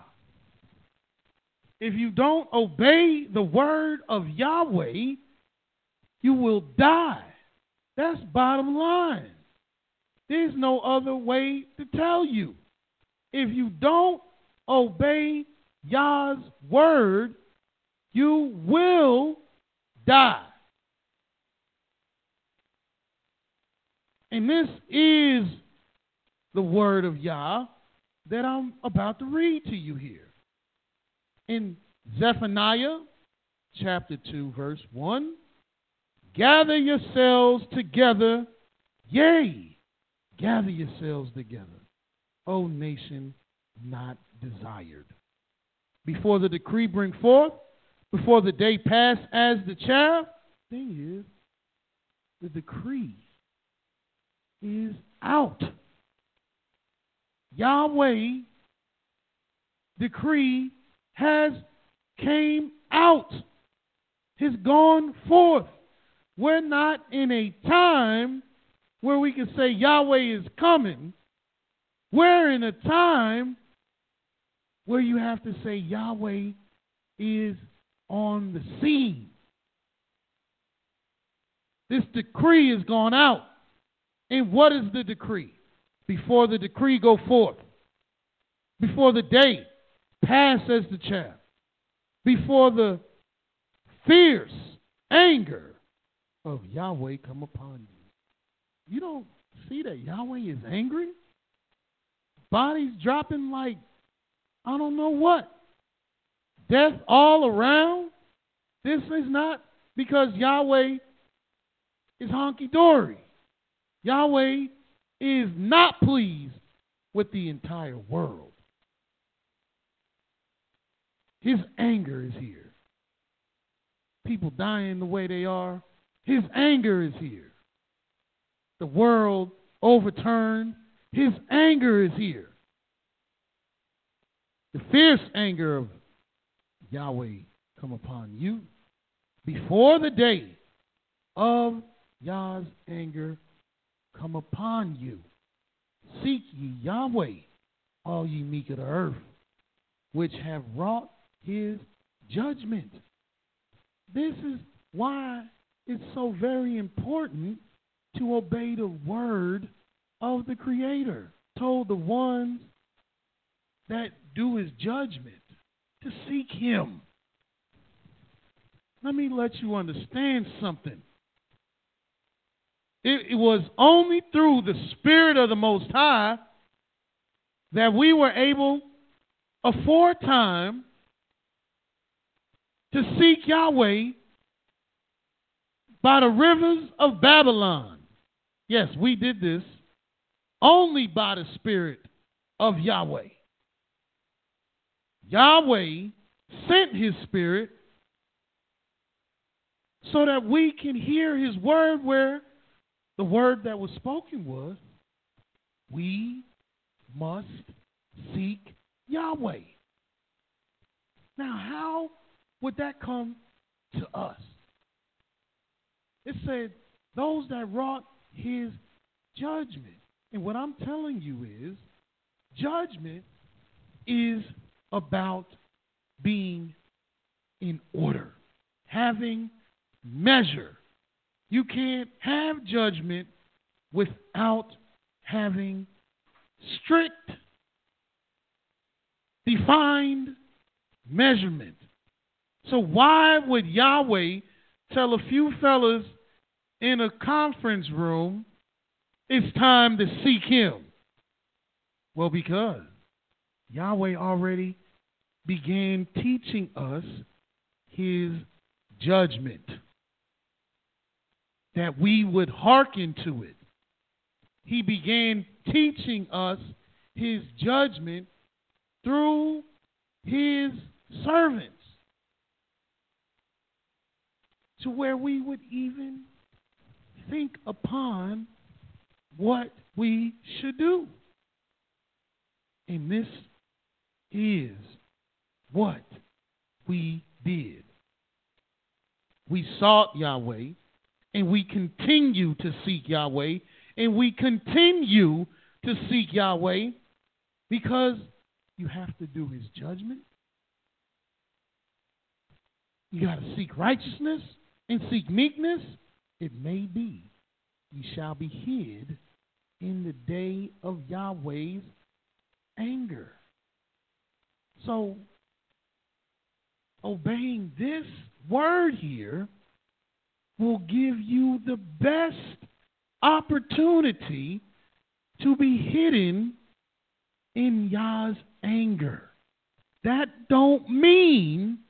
If you don't obey the word of Yahweh, you will die. That's bottom line. There's no other way to tell you. If you don't obey Yah's word, you will die. And this is the word of Yah that I'm about to read to you here. In Zephaniah chapter two, verse one, "Gather yourselves together, yea, gather yourselves together, O nation not desired. Before the decree bring forth, before the day pass as the chaff," thing is, the decree is out. Yahweh decree has came out, has gone forth. we're not in a time where we can say Yahweh is coming. We're in a time where you have to say Yahweh is on the scene. This decree has gone out. And what is the decree? Before the decree go forth, before the day pass as the chaff, before the fierce anger of Yahweh come upon you. You don't see that Yahweh is angry? Bodies dropping like I don't know what. Death all around. This is not because Yahweh is honky-dory. Yahweh is not pleased with the entire world. His anger is here. People dying the way they are. His anger is here. The world overturned. His anger is here. The fierce anger of Yahweh come upon you before the day of Yah's anger come upon you. Seek ye Yahweh, all ye meek of the earth, which have wrought his judgment. This is why it's so very important to obey the word of the Creator. Told the ones that do his judgment to seek him. Let me let you understand something. It, it was only through the Spirit of the Most High that we were able aforetime to seek Yahweh by the rivers of Babylon. Yes, we did this only by the Spirit of Yahweh. Yahweh sent his Spirit so that we can hear his word, where the word that was spoken was, we must seek Yahweh. Now, how would that come to us? It said, those that wrought his judgment. And what I'm telling you is, judgment is about being in order, having measure. You can't have judgment without having strict, defined measurement. So why would Yahweh tell a few fellas in a conference room it's time to seek him? Well, because Yahweh already began teaching us his judgment, that we would hearken to it. He began teaching us his judgment through his servants, to where we would even think upon what we should do. And this is what we did. We sought Yahweh, and we continue to seek Yahweh, and we continue to seek Yahweh because you have to do his judgment. You got to seek righteousness and seek meekness. It may be you shall be hid in the day of Yahweh's anger. So, obeying this word here will give you the best opportunity to be hidden in Yah's anger. That don't mean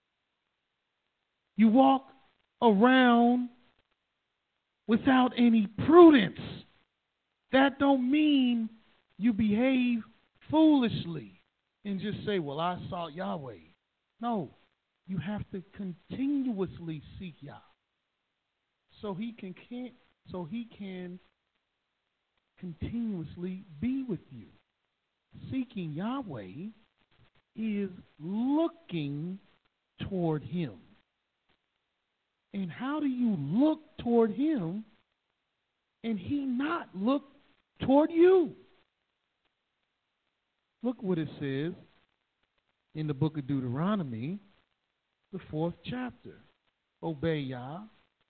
you walk around without any prudence. That don't mean you behave foolishly and just say, well, I sought Yahweh. No, you have to continuously seek Yah, so he can can't, so he can continuously be with you. Seeking Yahweh is looking toward him. And how do you look toward him and he not look toward you? Look what it says in the book of Deuteronomy, the fourth chapter. Obey Yah,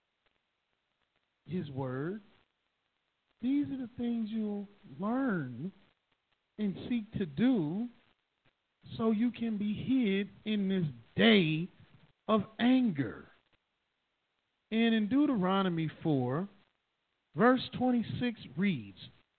his word. These are the things you'll learn and seek to do so you can be hid in this day of anger. And in Deuteronomy four, verse twenty-six reads,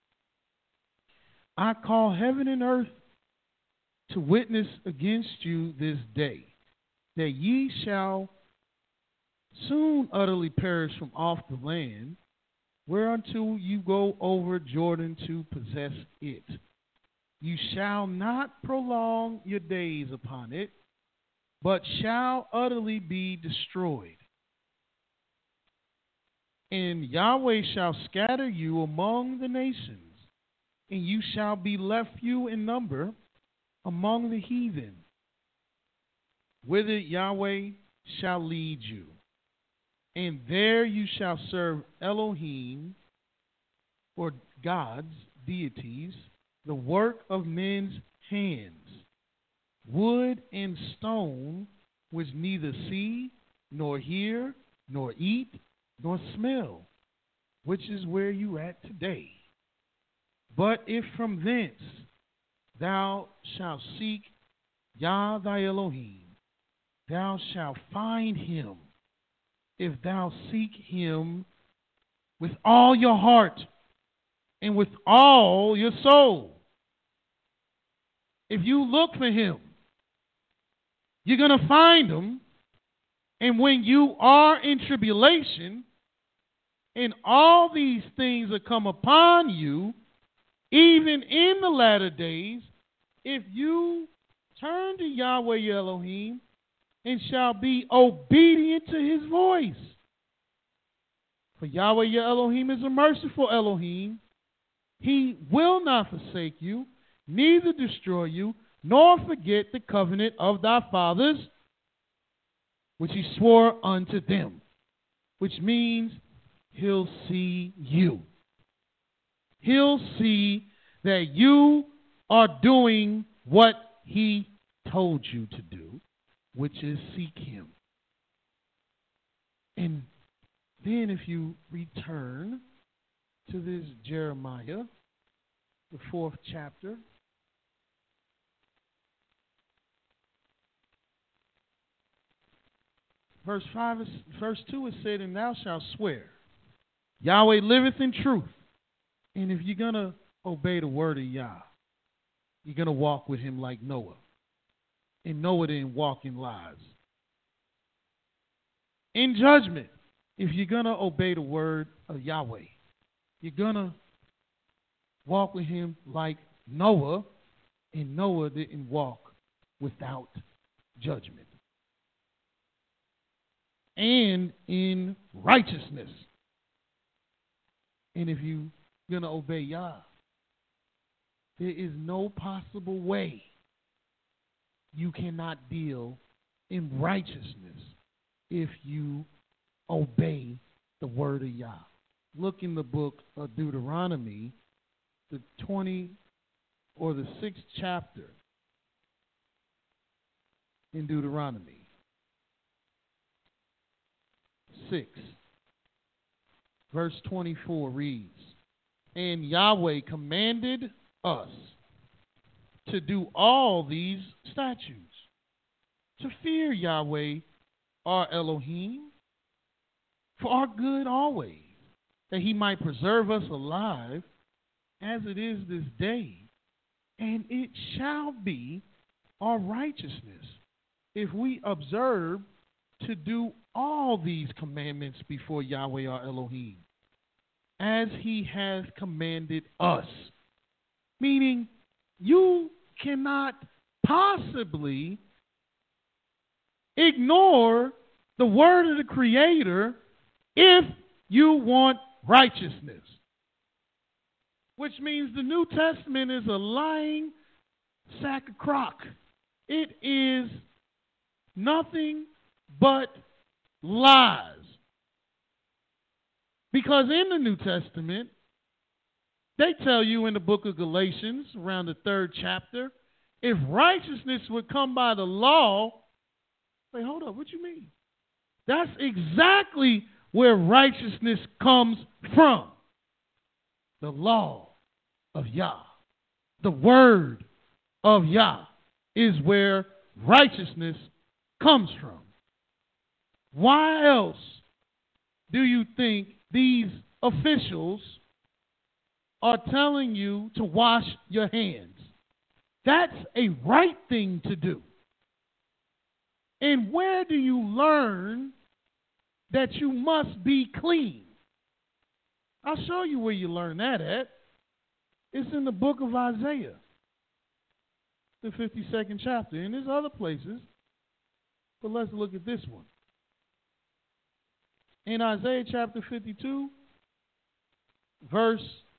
I call heaven and earth to witness against you this day, that ye shall soon utterly perish from off the land, whereunto you go over Jordan to possess it. You shall not prolong your days upon it, but shall utterly be destroyed. And Yahweh shall scatter you among the nations, and you shall be left few in number among the heathen, whither Yahweh shall lead you. And there you shall serve Elohim, or gods, deities, the work of men's hands, wood and stone, which neither see, nor hear, nor eat, nor smell, which is where you at today. But if from thence thou shalt seek Yah thy Elohim, thou shalt find him, if thou seek him with all your heart and with all your soul. If you look for him, you're going to find him. And when you are in tribulation and all these things that come upon you, even in the latter days, if you turn to Yahweh your Elohim and shall be obedient to his voice. For Yahweh your Elohim is a merciful Elohim. He will not forsake you, neither destroy you, nor forget the covenant of thy fathers, which he swore unto them, which means he'll see you. He'll see that you are doing what he told you to do, which is seek him. And then if you return to this Jeremiah, the fourth chapter, verse five, is, verse two, it said, and thou shalt swear, Yahweh liveth in truth. And if you're going to obey the word of Yah, you're going to walk with him like Noah. And Noah didn't walk in lies. In judgment, if you're going to obey the word of Yahweh, you're going to walk with him like Noah, and Noah didn't walk without judgment. And in righteousness. And if you're going to obey Yah, there is no possible way you cannot deal in righteousness if you obey the word of Yah. Look in the book of Deuteronomy, the twentieth or the sixth chapter in Deuteronomy. six, verse twenty-four reads, and Yahweh commanded us to do all these statutes, to fear Yahweh our Elohim for our good always, that he might preserve us alive as it is this day, and it shall be our righteousness if we observe to do all these commandments before Yahweh our Elohim, as he has commanded us. Meaning, you cannot possibly ignore the word of the Creator if you want righteousness. Which means the New Testament is a lying sack of crock. It is nothing but lies. Because in the New Testament, they tell you in the book of Galatians, around the third chapter, if righteousness would come by the law, wait, hold up, what you mean? That's exactly where righteousness comes from. The law of Yah. The word of Yah is where righteousness comes from. Why else do you think these officials are telling you to wash your hands? That's a right thing to do. And where do you learn that you must be clean? I'll show you where you learn that at. It's in the book of Isaiah, the fifty-second chapter. And there's other places, but let's look at this one. In Isaiah chapter fifty-two, verse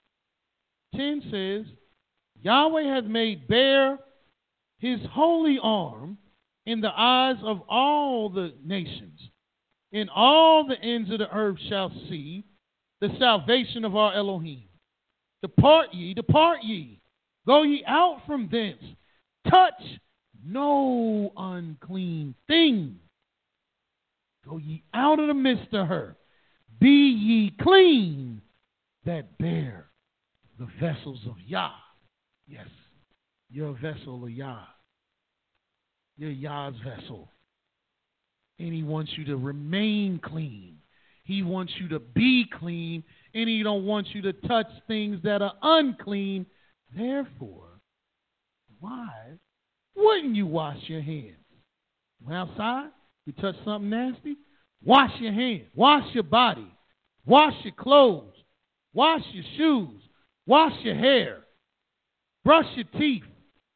ten says, Yahweh hath made bare his holy arm in the eyes of all the nations, and all the ends of the earth shall see the salvation of our Elohim. Depart ye, depart ye, go ye out from thence, touch no unclean thing. Go ye out of the midst of her, be ye clean that bear the vessels of Yah. Yes, you're a vessel of Yah. You're Yah's vessel. And he wants you to remain clean. He wants you to be clean, and he don't want you to touch things that are unclean. Therefore, why wouldn't you wash your hands? When outside, you touch something nasty, wash your hands, wash your body, wash your clothes, wash your shoes, wash your hair, brush your teeth,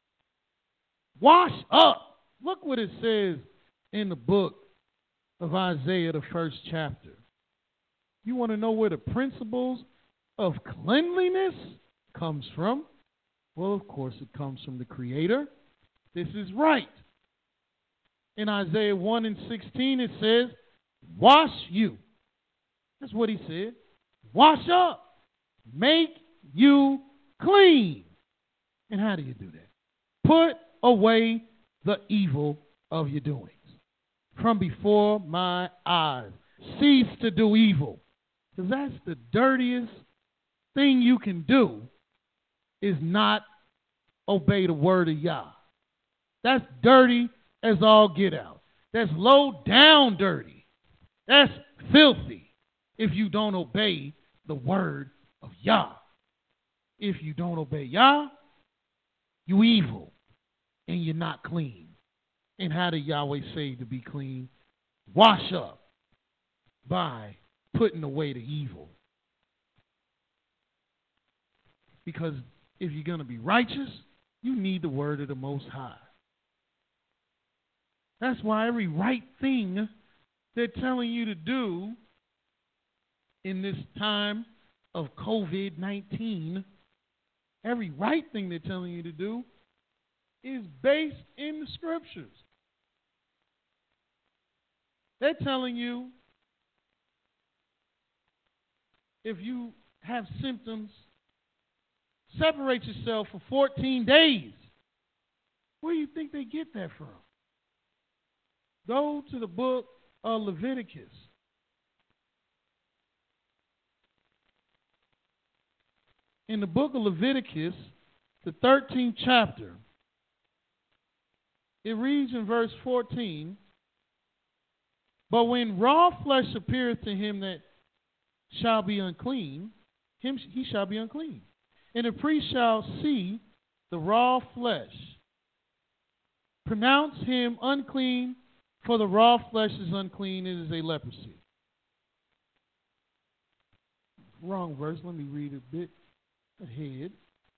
wash up. Look what it says in the book of Isaiah, the first chapter. You want to know where the principles of cleanliness comes from? Well, of course, it comes from the Creator. This is right. In Isaiah one and sixteen, it says, wash you. That's what he said. Wash up. Make you clean. And how do you do that? Put away the evil of your doings from before my eyes. Cease to do evil. Because that's the dirtiest thing you can do, is not obey the word of Yah. That's dirty as all get out. That's low down dirty. That's filthy if you don't obey the word of Yah. If you don't obey Yah, you evil and you're not clean. And how did Yahweh say to be clean? Wash up by putting away the evil. Because if you're going to be righteous, you need the word of the Most High. That's why every right thing they're telling you to do in this time of covid nineteen, every right thing they're telling you to do is based in the scriptures. They're telling you if you have symptoms, separate yourself for fourteen days. Where do you think they get that from? Go to the book of Leviticus. In the book of Leviticus, the thirteenth chapter, it reads in verse fourteen, but when raw flesh appeareth to him that shall be unclean, him he shall be unclean. And the priest shall see the raw flesh, pronounce him unclean, for the raw flesh is unclean, it is a leprosy. Wrong verse, let me read a bit ahead.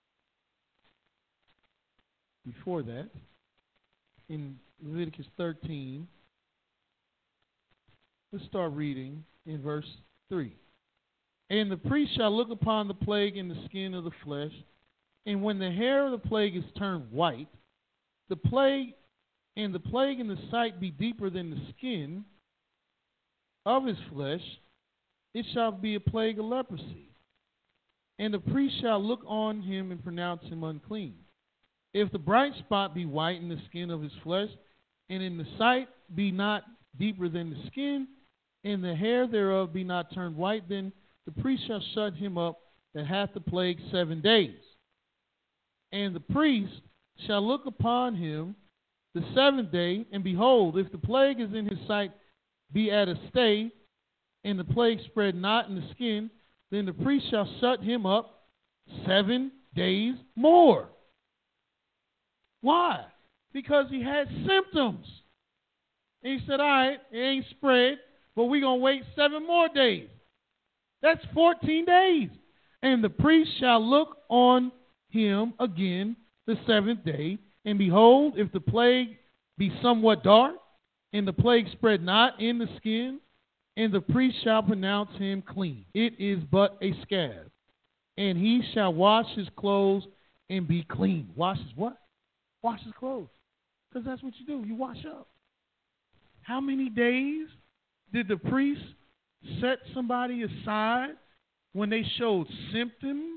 Before that, in Leviticus thirteen, let's start reading in verse three. And the priest shall look upon the plague in the skin of the flesh, and when the hair of the plague is turned white, the plague and the plague in the sight be deeper than the skin of his flesh, it shall be a plague of leprosy. And the priest shall look on him and pronounce him unclean. If the bright spot be white in the skin of his flesh, and in the sight be not deeper than the skin, and the hair thereof be not turned white, then the priest shall shut him up that hath the plague seven days. And the priest shall look upon him the seventh day, and behold, if the plague is in his sight be at a stay, and the plague spread not in the skin, then the priest shall shut him up seven days more. Why? Because he had symptoms. And he said, all right, it ain't spread, but we're going to wait seven more days. That's fourteen days. And the priest shall look on him again the seventh day, and behold, if the plague be somewhat dark, and the plague spread not in the skin, and the priest shall pronounce him clean. It is but a scab. And he shall wash his clothes and be clean. Wash his what? Wash his clothes. Because that's what you do. You wash up. How many days did the priest set somebody aside when they showed symptoms?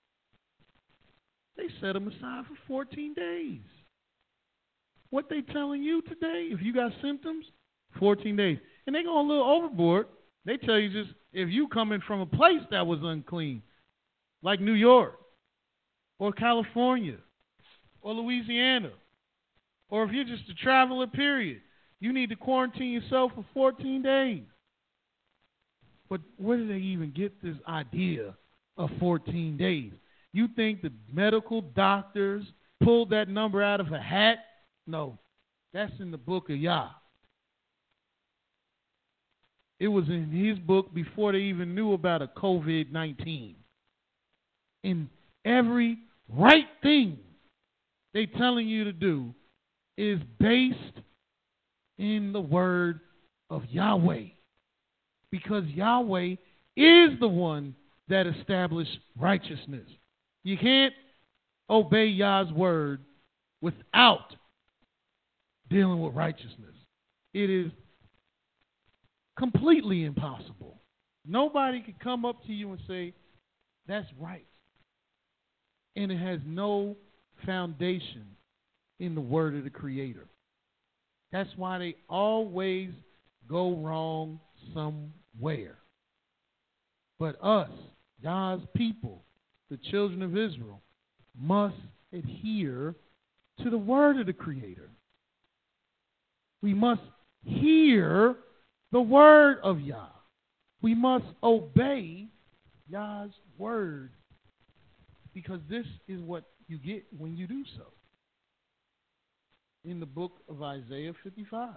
They set them aside for fourteen days. What they telling you today, if you got symptoms, fourteen days. And they go a little overboard. They tell you just if you coming from a place that was unclean, like New York or California or Louisiana, or if you're just a traveler, period, you need to quarantine yourself for fourteen days. But where do they even get this idea of fourteen days? You think the medical doctors pulled that number out of a hat? No, that's in the book of Yah. It was in his book before they even knew about a COVID nineteen. And every right thing they telling you to do is based in the word of Yahweh. Because Yahweh is the one that established righteousness. You can't obey Yah's word without dealing with righteousness. It is completely impossible. Nobody can come up to you and say, that's right. And it has no foundation in the word of the Creator. That's why they always go wrong somewhere. But us, God's people, the children of Israel, must adhere to the word of the Creator. We must hear the word of Yah. We must obey Yah's word, because this is what you get when you do so. In the book of Isaiah fifty-five.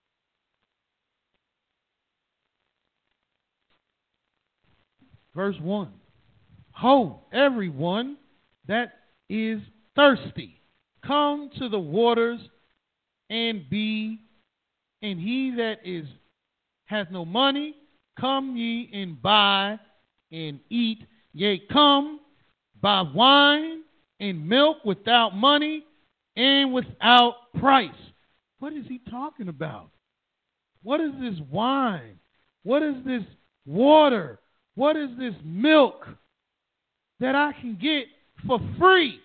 Verse one. Ho, everyone that is thirsty, come to the waters and be, and he that is hath no money, come ye and buy and eat. Yea, come, buy wine and milk without money and without price. What is he talking about? What is this wine? What is this water? What is this milk that I can get for free?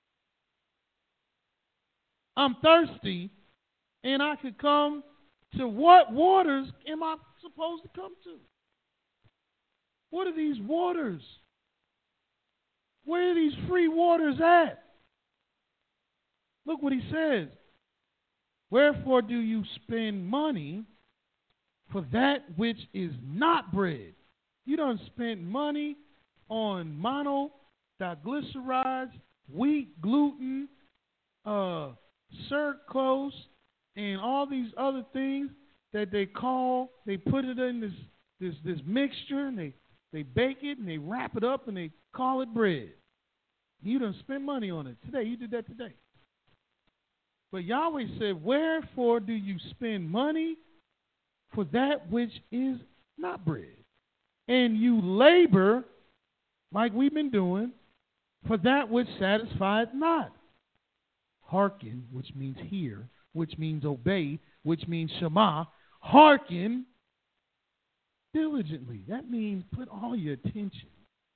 I'm thirsty, and I could come to what waters am I supposed to come to? What are these waters? Where are these free waters at? Look what he says. Wherefore do you spend money for that which is not bread? You done spent money on monodiglycerides, wheat, gluten, uh, sucrose, and all these other things that they call, they put it in this this this mixture, and they, they bake it, and they wrap it up, and they call it bread. You done spend money on it today. You did that today. But Yahweh said, wherefore do you spend money for that which is not bread? And you labor, like we've been doing, for that which satisfieth not. Hearken, which means hear, which means obey, which means Shema. Hearken Diligently. That means put all your attention.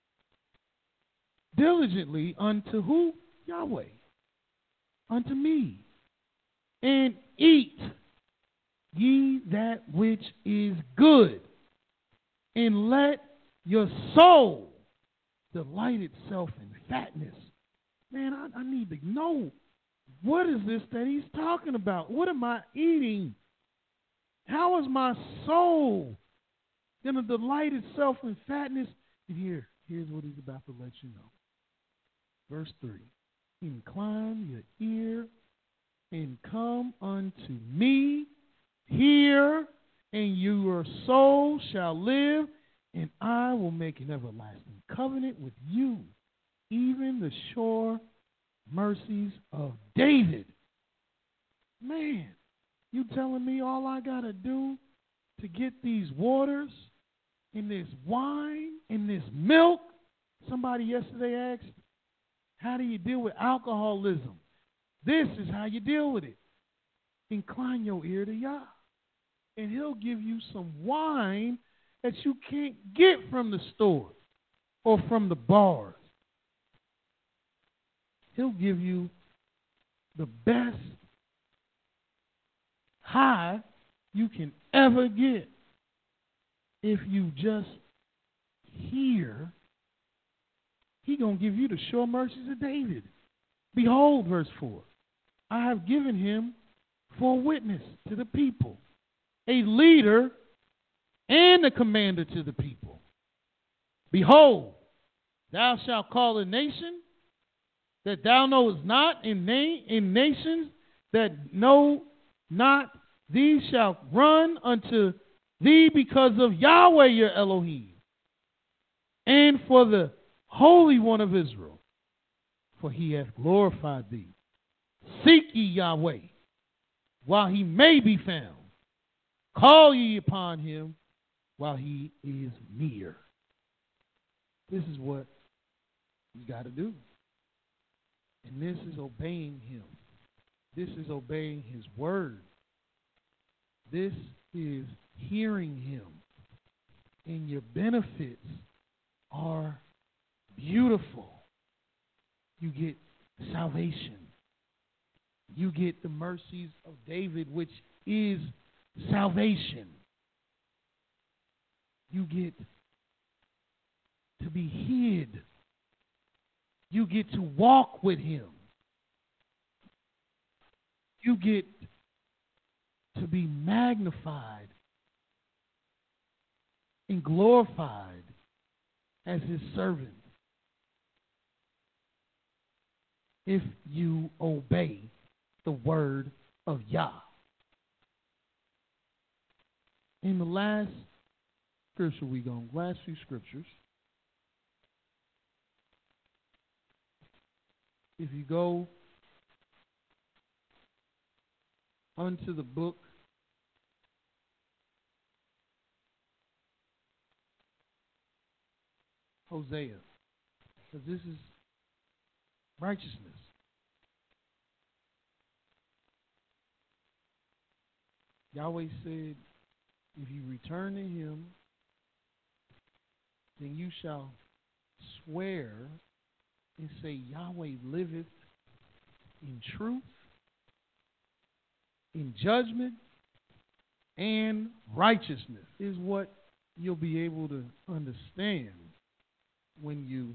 Diligently unto who? Yahweh. Unto me. And eat ye that which is good. And let your soul delight itself in fatness. Man, I, I need to know, what is this that he's talking about? What am I eating? How is my soul going to delight itself in fatness? And here, here's what he's about to let you know. Verse three. Incline your ear and come unto me. Hear, and your soul shall live, and I will make an everlasting covenant with you, even the sure mercies of David. Man, you telling me all I got to do to get these waters and this wine and this milk? Somebody yesterday asked, how do you deal with alcoholism? This is how you deal with it. Incline your ear to Yah, and he'll give you some wine that you can't get from the store or from the bars. He'll give you the best high you can ever get if you just hear. He going to give you the sure mercies of David. Behold, verse four, I have given him for a witness to the people, a leader and a commander to the people. Behold, thou shalt call a nation that thou knowest not, in, na- in nations that know not, these shall run unto thee because of Yahweh your Elohim, and for the Holy One of Israel, for he hath glorified thee. Seek ye Yahweh while he may be found. Call ye upon him while he is near. This is what you got to do. And this is obeying him. This is obeying his word. This is hearing him. And your benefits are beautiful. You get salvation. You get the mercies of David, which is salvation. You get to be hid. You get to walk with him. You get to be magnified and glorified as his servant if you obey the word of Yah. In the last scripture we go, last few scriptures, if you go unto the book Hosea, because this is righteousness. Yahweh said, if you return to him, then you shall swear and say, Yahweh liveth in truth, in judgment, and righteousness, is what you'll be able to understand when you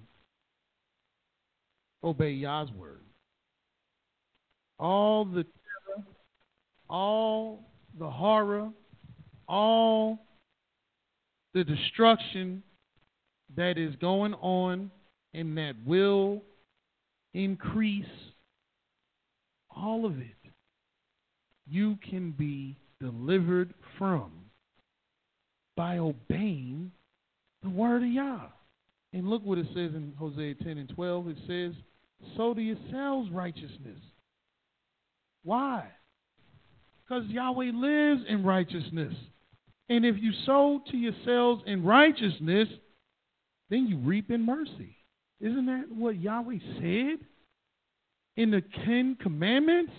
obey Yah's word. All the terror, all the horror, all the destruction that is going on and that will increase, all of it, you can be delivered from by obeying the word of Yah. And look what it says in Hosea ten and twelve. It says, sow to yourselves righteousness. Why? Because Yahweh lives in righteousness. And if you sow to yourselves in righteousness, then you reap in mercy. Isn't that what Yahweh said in the Ten Commandments?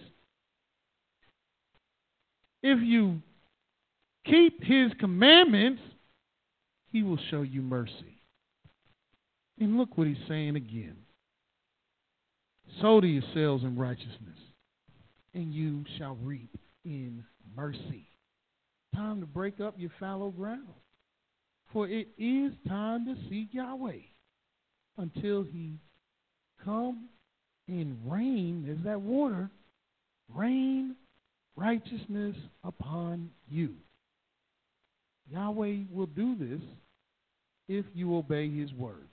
If you keep his commandments, he will show you mercy. And look what he's saying again. Sow to yourselves in righteousness, and you shall reap in mercy. Time to break up your fallow ground. For it is time to seek Yahweh until he come and rain, as that water, rain righteousness upon you. Yahweh will do this if you obey his word.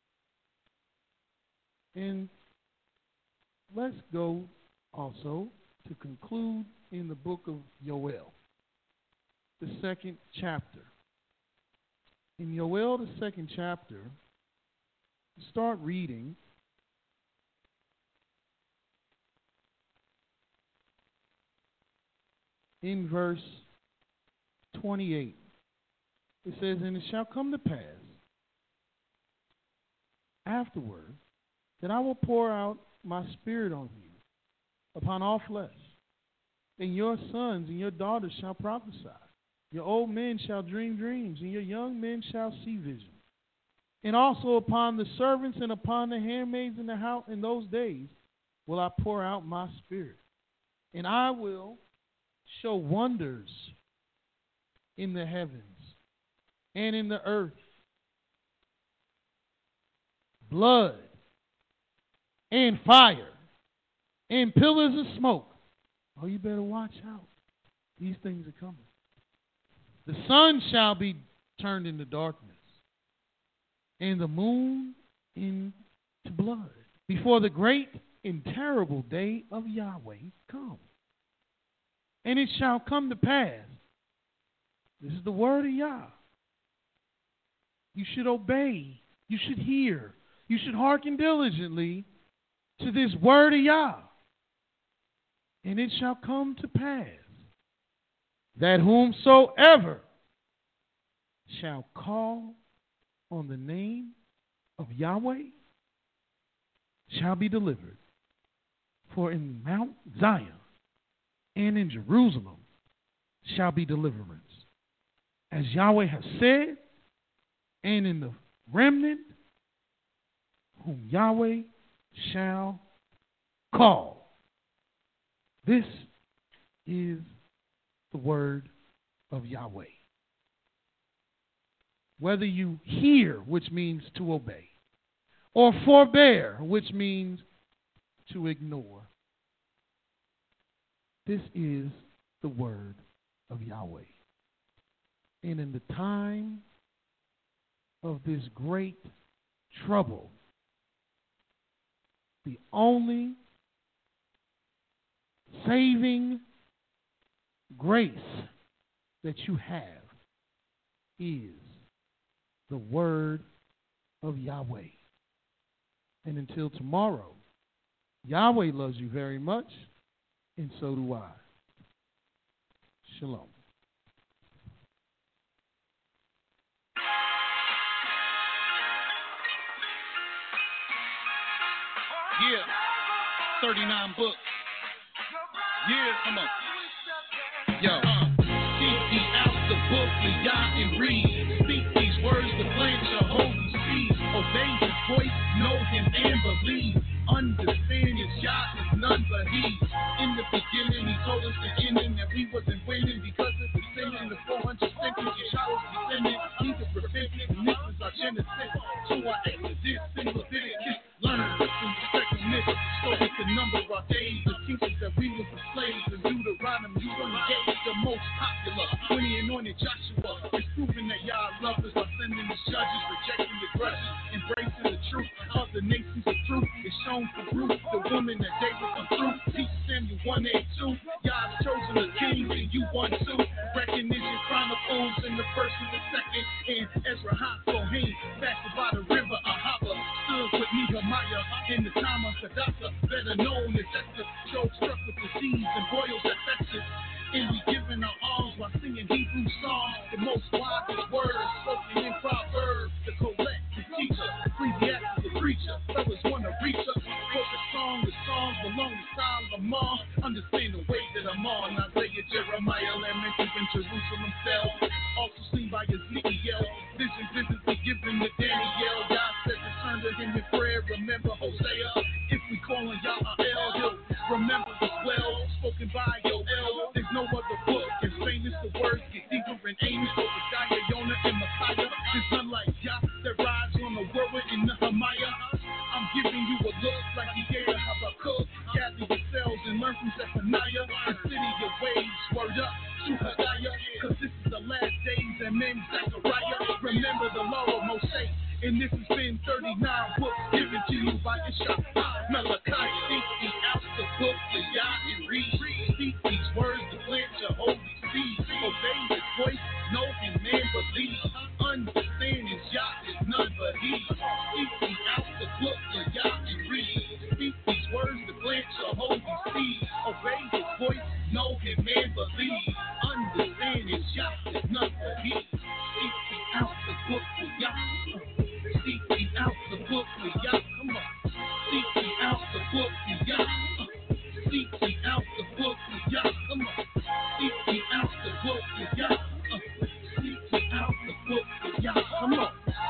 And let's go also to conclude in the book of Yoel, the second chapter. In Yoel, the second chapter, start reading in verse twenty-eight. It says, and it shall come to pass afterward that I will pour out my spirit on you, upon all flesh, and your sons and your daughters shall prophesy. Your old men shall dream dreams, and your young men shall see visions. And also upon the servants and upon the handmaids in the house in those days will I pour out my spirit. And I will show wonders in the heavens and in the earth, blood and fire and pillars of smoke. Oh, you better watch out. These things are coming. The sun shall be turned into darkness, and the moon into blood, before the great and terrible day of Yahweh come. And it shall come to pass, this is the word of Yah, you should obey, you should hear, you should hearken diligently to this word of Yah. And it shall come to pass that whomsoever shall call on the name of Yahweh shall be delivered. For in Mount Zion and in Jerusalem shall be deliverance, as Yahweh has said, and in the remnant whom Yahweh shall call. This is the word of Yahweh. Whether you hear, which means to obey, or forbear, which means to ignore, this is the word of Yahweh. And in the time of this great trouble, the only saving grace that you have is the word of Yahweh. And until tomorrow, Yahweh loves you very much, and so do I. Shalom. Yeah, thirty-nine books. Yeah, come on. Yo, uh, seek ye out the book of Yah and read. Speak these words to plant your holy seeds. Obey his voice, know him and believe. Understand his Yah is none but he. In the beginning, he told us the ending that we wasn't winning because of the sin in the four hundred centuries. Yeshua was descendant. He's a repentant, and this is our genesis. So our exodus in Leviticus. Learn from the second myth. So with the number of our days, the teachers that we was the slaves in Deuteronomy twenty-eight, the most popular. When he anointed Joshua, it's proving that Yah loved us by sending the judges, rejecting the grudges, embracing the truth of the nations of truth. It's shown for Ruth, the woman that David come through. Teach Samuel one eighty-two. Yah's chosen a king, and you one too. Recognition Chronicles in the first and the second, and Ezra HaKohen, fasted by the river Ahava, stood with Nehemiah in the time of Hadassah, better known as Esther. Job struck with disease and boils that festers. And we giving our alms while singing Hebrew songs. The most wisest words spoken in Proverbs. The collect, the teacher, Ecclesiastes, the preacher. Fellas wanna reach us. Quote the song, the songs belong to Solomon. Lamar. Understand the way that I'm on. Isaiah, Jeremiah, Lamented in Jerusalem cell. Also seen by Ezekiel. Visions, visions be given to Daniel. God said to turn to him in prayer. Remember Hosea. If we call on Yahweh, he'll remember us well. Spoken by Yoel. There's no other book as famous. The words get deeper and Amos, Obadiah, Jonah, and Micaiah. There's none like Yah that rides on the whirlwind in Nehemiah. I'm giving you a look like he gave a Habakkuk. Gather yourselves and learn from Zephaniah. The city of waves, word up to Haggai. Cause this is the last days and men Zechariah. Remember the law of Moshe. And this has been thirty-nine books given to you by Ishaq. Malachi, seek ye out the book to Yah and read. Speak these words to plant your holy seed. Obey his voice, know him, man, believe. Understand his Yah is none but he. Seek ye out the book to Yah and read. Speak these words to plant your holy seed. Obey his voice, know him, man, believe. Understand his Yah is none but he. Seek ye out the book to Yah. Seek ye out the book of Yah. Come on. Seek ye out the book of Yah. Uh, seek ye out the book of Yah. Come on. Seek ye out the book of Yah. Uh, seek ye out the book of Yah. Come on.